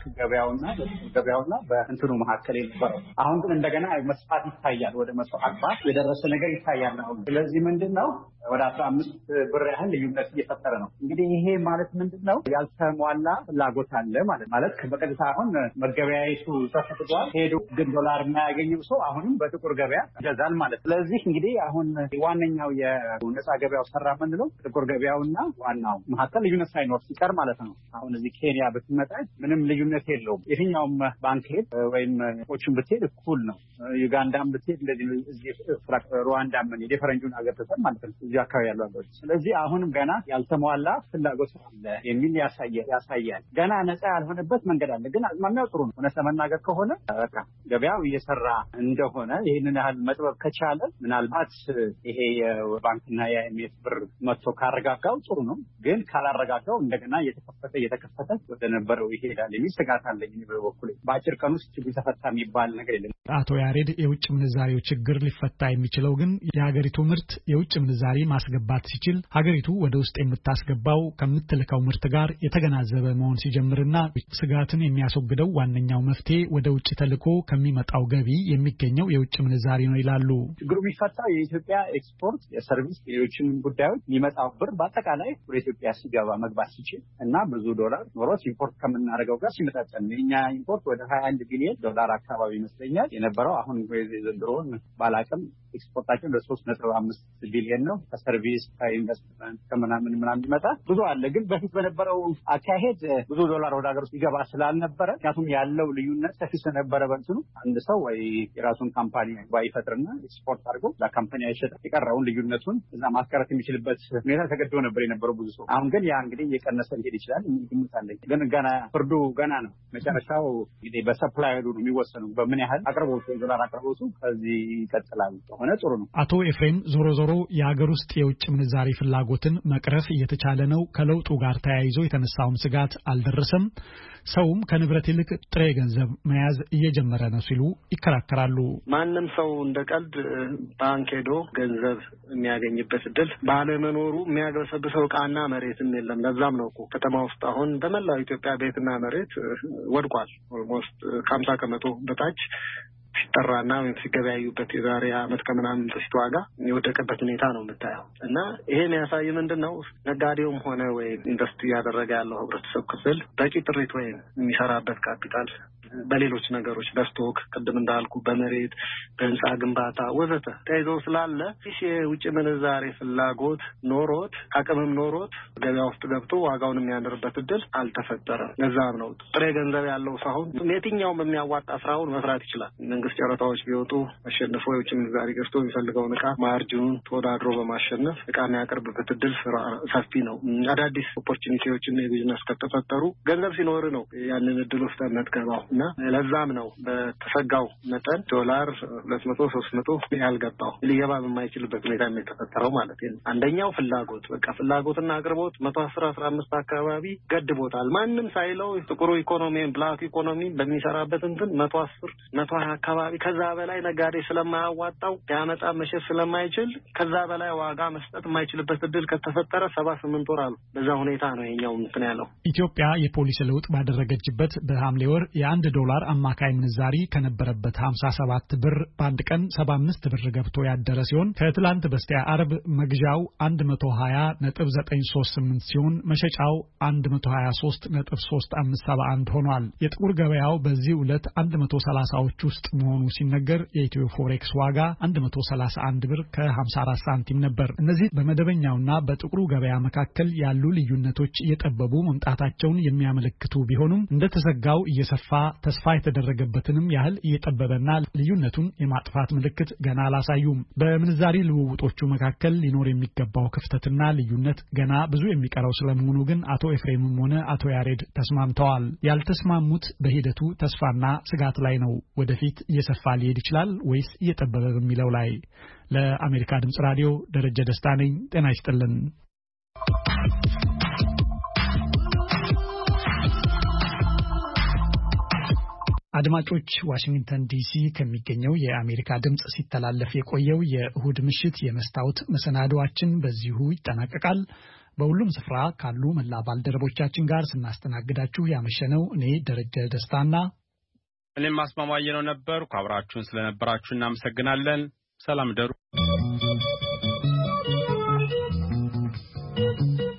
ገበያውና በእንትኑ መካከል የነበረው። አሁን ግን እንደገና መስፋት ይታያል። ወደ 140 የደረሰ ነገር ይታያል አሁን። ስለዚህ ምንድነው ወደ 15 ብር ያህል ልዩነት እየፈጠረ ነው። እንግዲህ ይሄ ማለት ምንድነው ያልተሟላ ፍላጎት አለ ማለት በቀጥታ አሁን መገበያየቱ ተፈቅዷል። ሄዶ ግን ዶላር የማያገኘው ሰው አሁንም በጥቁር ገበያ ይገዛል ማለት። ስለዚህ እንግዲህ አሁን ዋነኛው የነፃ ገበያው ሰራ የምንለው ጥቁር ገበያውና ዋናው መካከል ልዩነት ሳይኖር ሲቀር ማለት ነው። አሁን እዚህ ኬንያ ብትመጣ ምንም ልዩነት የለውም። የትኛውም ባንክ ሄድ ወይም ኦችን ብትሄድ እኩል ነው። ዩጋንዳም ብትሄድ እንደዚህ እዚህ ሩዋንዳም ምን የፈረንጁን ሀገር ተሰም ማለት ነው እዚህ አካባቢ ያለው ሀገሮች። ስለዚህ አሁንም ገና ያልተሟላ ፍላጎት አለ የሚል ያሳያል። ገና ነፃ ያልሆነበት መንገድ አለ። ግን አዝማሚያው ጥሩ ነው። እውነት ለመናገር ከሆነ በቃ ገበያው እየሰራ እንደሆነ ይህንን ያህል መጥበብ ከቻለ ምናልባት ይሄ የባንክና የአይኤምኤፍ ብር መጥቶ ካረጋጋው ጥሩ ነው። ግን ካላረጋጋው እንደገና እየተከፈተ ወደ ነበረው ይሄዳል የሚል ስጋት አለኝ በበኩሌ። በአጭር ቀን ውስጥ ችግር ተፈታ የሚባል ነገር የለም። አቶ ያሬድ የውጭ ምንዛሬው ችግር ሊፈታ የሚችለው ግን የሀገሪቱ ምርት የውጭ ምንዛሬ ማስገባት ሲችል ሀገሪቱ ወደ ውስጥ የምታስገባው ከምትልከው ምርት ጋር የተገናዘበ መሆን ሲጀምርና ስጋትን የሚያስወግደው ዋነኛው መፍትሄ ወደ ውጭ ተልኮ ከሚመጣው ገቢ የሚገኘው የውጭ ምንዛሬ ነው ይላሉ። ችግሩ የሚፈታው የኢትዮጵያ ኤክስፖርት፣ የሰርቪስ፣ የሌሎችም ጉዳዮች የሚመጣው ብር በአጠቃላይ ወደ ኢትዮጵያ ሲገባ መግባት ሲችል እና ብዙ ዶላር ኖሮት ኢምፖርት ከምናደርገው ጋር ሲመጣጠን የኛ ኢምፖርት ወደ 21 ቢሊዮን ዶላር አካባቢ ይመስለኛል የነበረው። አሁን ዘንድሮን ባላቅም ኤክስፖርታችን ወደ 3.5 ቢሊዮን ነው። ከሰርቪስ ከኢንቨስትመንት ከምናምን ይመጣ ብዙ አለ። ግን በፊት በነበረው አካሄድ ብዙ ዶላር ወደ ሀገር ውስጥ ይገባ ስላልነበረ ምክንያቱም ያለው ልዩነት ሰፊ ስለነበረ በእንትኑ አንድ ሰው ወይ የራሱን ካምፓኒ ባይፈጥርና ኤክስፖርት አድርጎ ለካምፓኒ አይሸጥ የቀረውን ልዩነቱን እዛ ማስቀረት የሚችልበት ሁኔታ ተገዶ ነበር የነበረው ብዙ ሰው። አሁን ግን ያ እንግዲህ እየቀነሰ ሊሄድ ይችላል ግምት አለኝ። ግን ገና ፍርዱ ገና ነው። መጨረሻው እንግዲህ በሰፕላይ ነው የሚወሰነው በምን ያህል አቅርቦቱ የዶላር አቅርቦቱ ከዚህ ይቀጥላል ሆነ ጥሩ ነው። አቶ ኤፍሬም ዞሮ የሀገር ውስጥ የውጭ ምንዛሬ ፍላጎትን መቅረፍ እየተቻለ ነው። ከለውጡ ጋር ተያይዞ የተነሳውም ስጋት አልደረሰም። ሰውም ከንብረት ይልቅ ጥሬ ገንዘብ መያዝ እየጀመረ ነው ሲሉ ይከራከራሉ። ማንም ሰው እንደ ቀልድ ባንክ ሄዶ ገንዘብ የሚያገኝበት እድል ባለመኖሩ የሚያገበሰብሰው ዕቃና መሬትም የለም። ለዛም ነው እኮ ከተማ ውስጥ አሁን በመላው ኢትዮጵያ ቤትና መሬት ወድቋል። ኦልሞስት ከ50% በታች ሲጠራና ወይም ሲገበያዩበት የዛሬ ዓመት ከምናምን በፊት ዋጋ የወደቀበት ሁኔታ ነው የምታየው። እና ይሄ የሚያሳይ ምንድነው ነጋዴውም ሆነ ወይ ኢንቨስት እያደረገ ያለው ህብረተሰብ ክፍል በቂ ጥሪት ወይም የሚሰራበት ካፒታል በሌሎች ነገሮች በስቶክ ቅድም እንዳልኩ በመሬት በህንፃ ግንባታ ወዘተ ተይዞ ስላለ ፊሽ የውጭ ምንዛሬ ፍላጎት ኖሮት አቅምም ኖሮት ገበያ ውስጥ ገብቶ ዋጋውን የሚያንርበት እድል አልተፈጠረም። ለዛም ነው ጥሬ ገንዘብ ያለው ሰው የትኛውም የሚያዋጣ ስራውን መስራት ይችላል። መንግስት ጨረታዎች ቢወጡ አሸንፎ የውጭ ምንዛሬ ገዝቶ የሚፈልገውን ዕቃ ማርጂኑን ተወዳድሮ በማሸነፍ ዕቃ የሚያቀርብበት እድል ሰፊ ነው። አዳዲስ ኦፖርቹኒቲዎችና የቢዝነስ ከተፈጠሩ ገንዘብ ሲኖር ነው ያንን እድል ውስጥ መትገባው እና ለዛም ነው በተሰጋው መጠን ዶላር 200 300 ያልገባው ሊገባ በማይችልበት ሁኔታ የተፈጠረው ማለት ነው። አንደኛው ፍላጎት በቃ ፍላጎትና አቅርቦት 110 15 አካባቢ ገድቦታል። ማንም ሳይለው ጥቁሩ ኢኮኖሚ ብላክ ኢኮኖሚ በሚሰራበት እንትን 110 120 አካባቢ ከዛ በላይ ነጋዴ ስለማያዋጣው ያመጣ መሸጥ ስለማይችል ከዛ በላይ ዋጋ መስጠት የማይችልበት እድል ከተፈጠረ 78 ወር አሉ። በዛ ሁኔታ ነው የኛው እንትን ያለው። ኢትዮጵያ የፖሊሲ ለውጥ ባደረገችበት በሐምሌ ወር የ1 ዶላር አማካይ ምንዛሪ ከነበረበት 57 ብር በአንድ ቀን 75 ብር ገብቶ ያደረ ሲሆን ከትላንት በስቲያ አርብ መግዣው 120.938 ሲሆን መሸጫው 123.3571 ሆኗል። የጥቁር ገበያው በዚህ ዕለት 130ዎች ውስጥ መሆኑ ሲነገር የኢትዮ ፎሬክስ ዋጋ 131 ብር ከ54 ሳንቲም ነበር። እነዚህ በመደበኛውና በጥቁሩ ገበያ መካከል ያሉ ልዩነቶች እየጠበቡ መምጣታቸውን የሚያመለክቱ ቢሆኑም እንደተዘጋው እየሰፋ ተስፋ የተደረገበትንም ያህል እየጠበበና ልዩነቱን የማጥፋት ምልክት ገና አላሳዩም። በምንዛሪ ልውውጦቹ መካከል ሊኖር የሚገባው ክፍተትና ልዩነት ገና ብዙ የሚቀረው ስለመሆኑ ግን አቶ ኤፍሬምም ሆነ አቶ ያሬድ ተስማምተዋል። ያልተስማሙት በሂደቱ ተስፋና ስጋት ላይ ነው። ወደፊት እየሰፋ ሊሄድ ይችላል ወይስ እየጠበበ በሚለው ላይ። ለአሜሪካ ድምጽ ራዲዮ ደረጀ ደስታ ነኝ። ጤና ይስጥልን። አድማጮች ዋሽንግተን ዲሲ ከሚገኘው የአሜሪካ ድምጽ ሲተላለፍ የቆየው የእሁድ ምሽት የመስታወት መሰናዶአችን በዚሁ ይጠናቀቃል። በሁሉም ስፍራ ካሉ መላ ባልደረቦቻችን ጋር ስናስተናግዳችሁ ያመሸነው እኔ ደረጀ ደስታና እኔም ማስማማየነው ነበርኩ። አብራችሁን ስለነበራችሁ እናመሰግናለን። ሰላም ደሩ።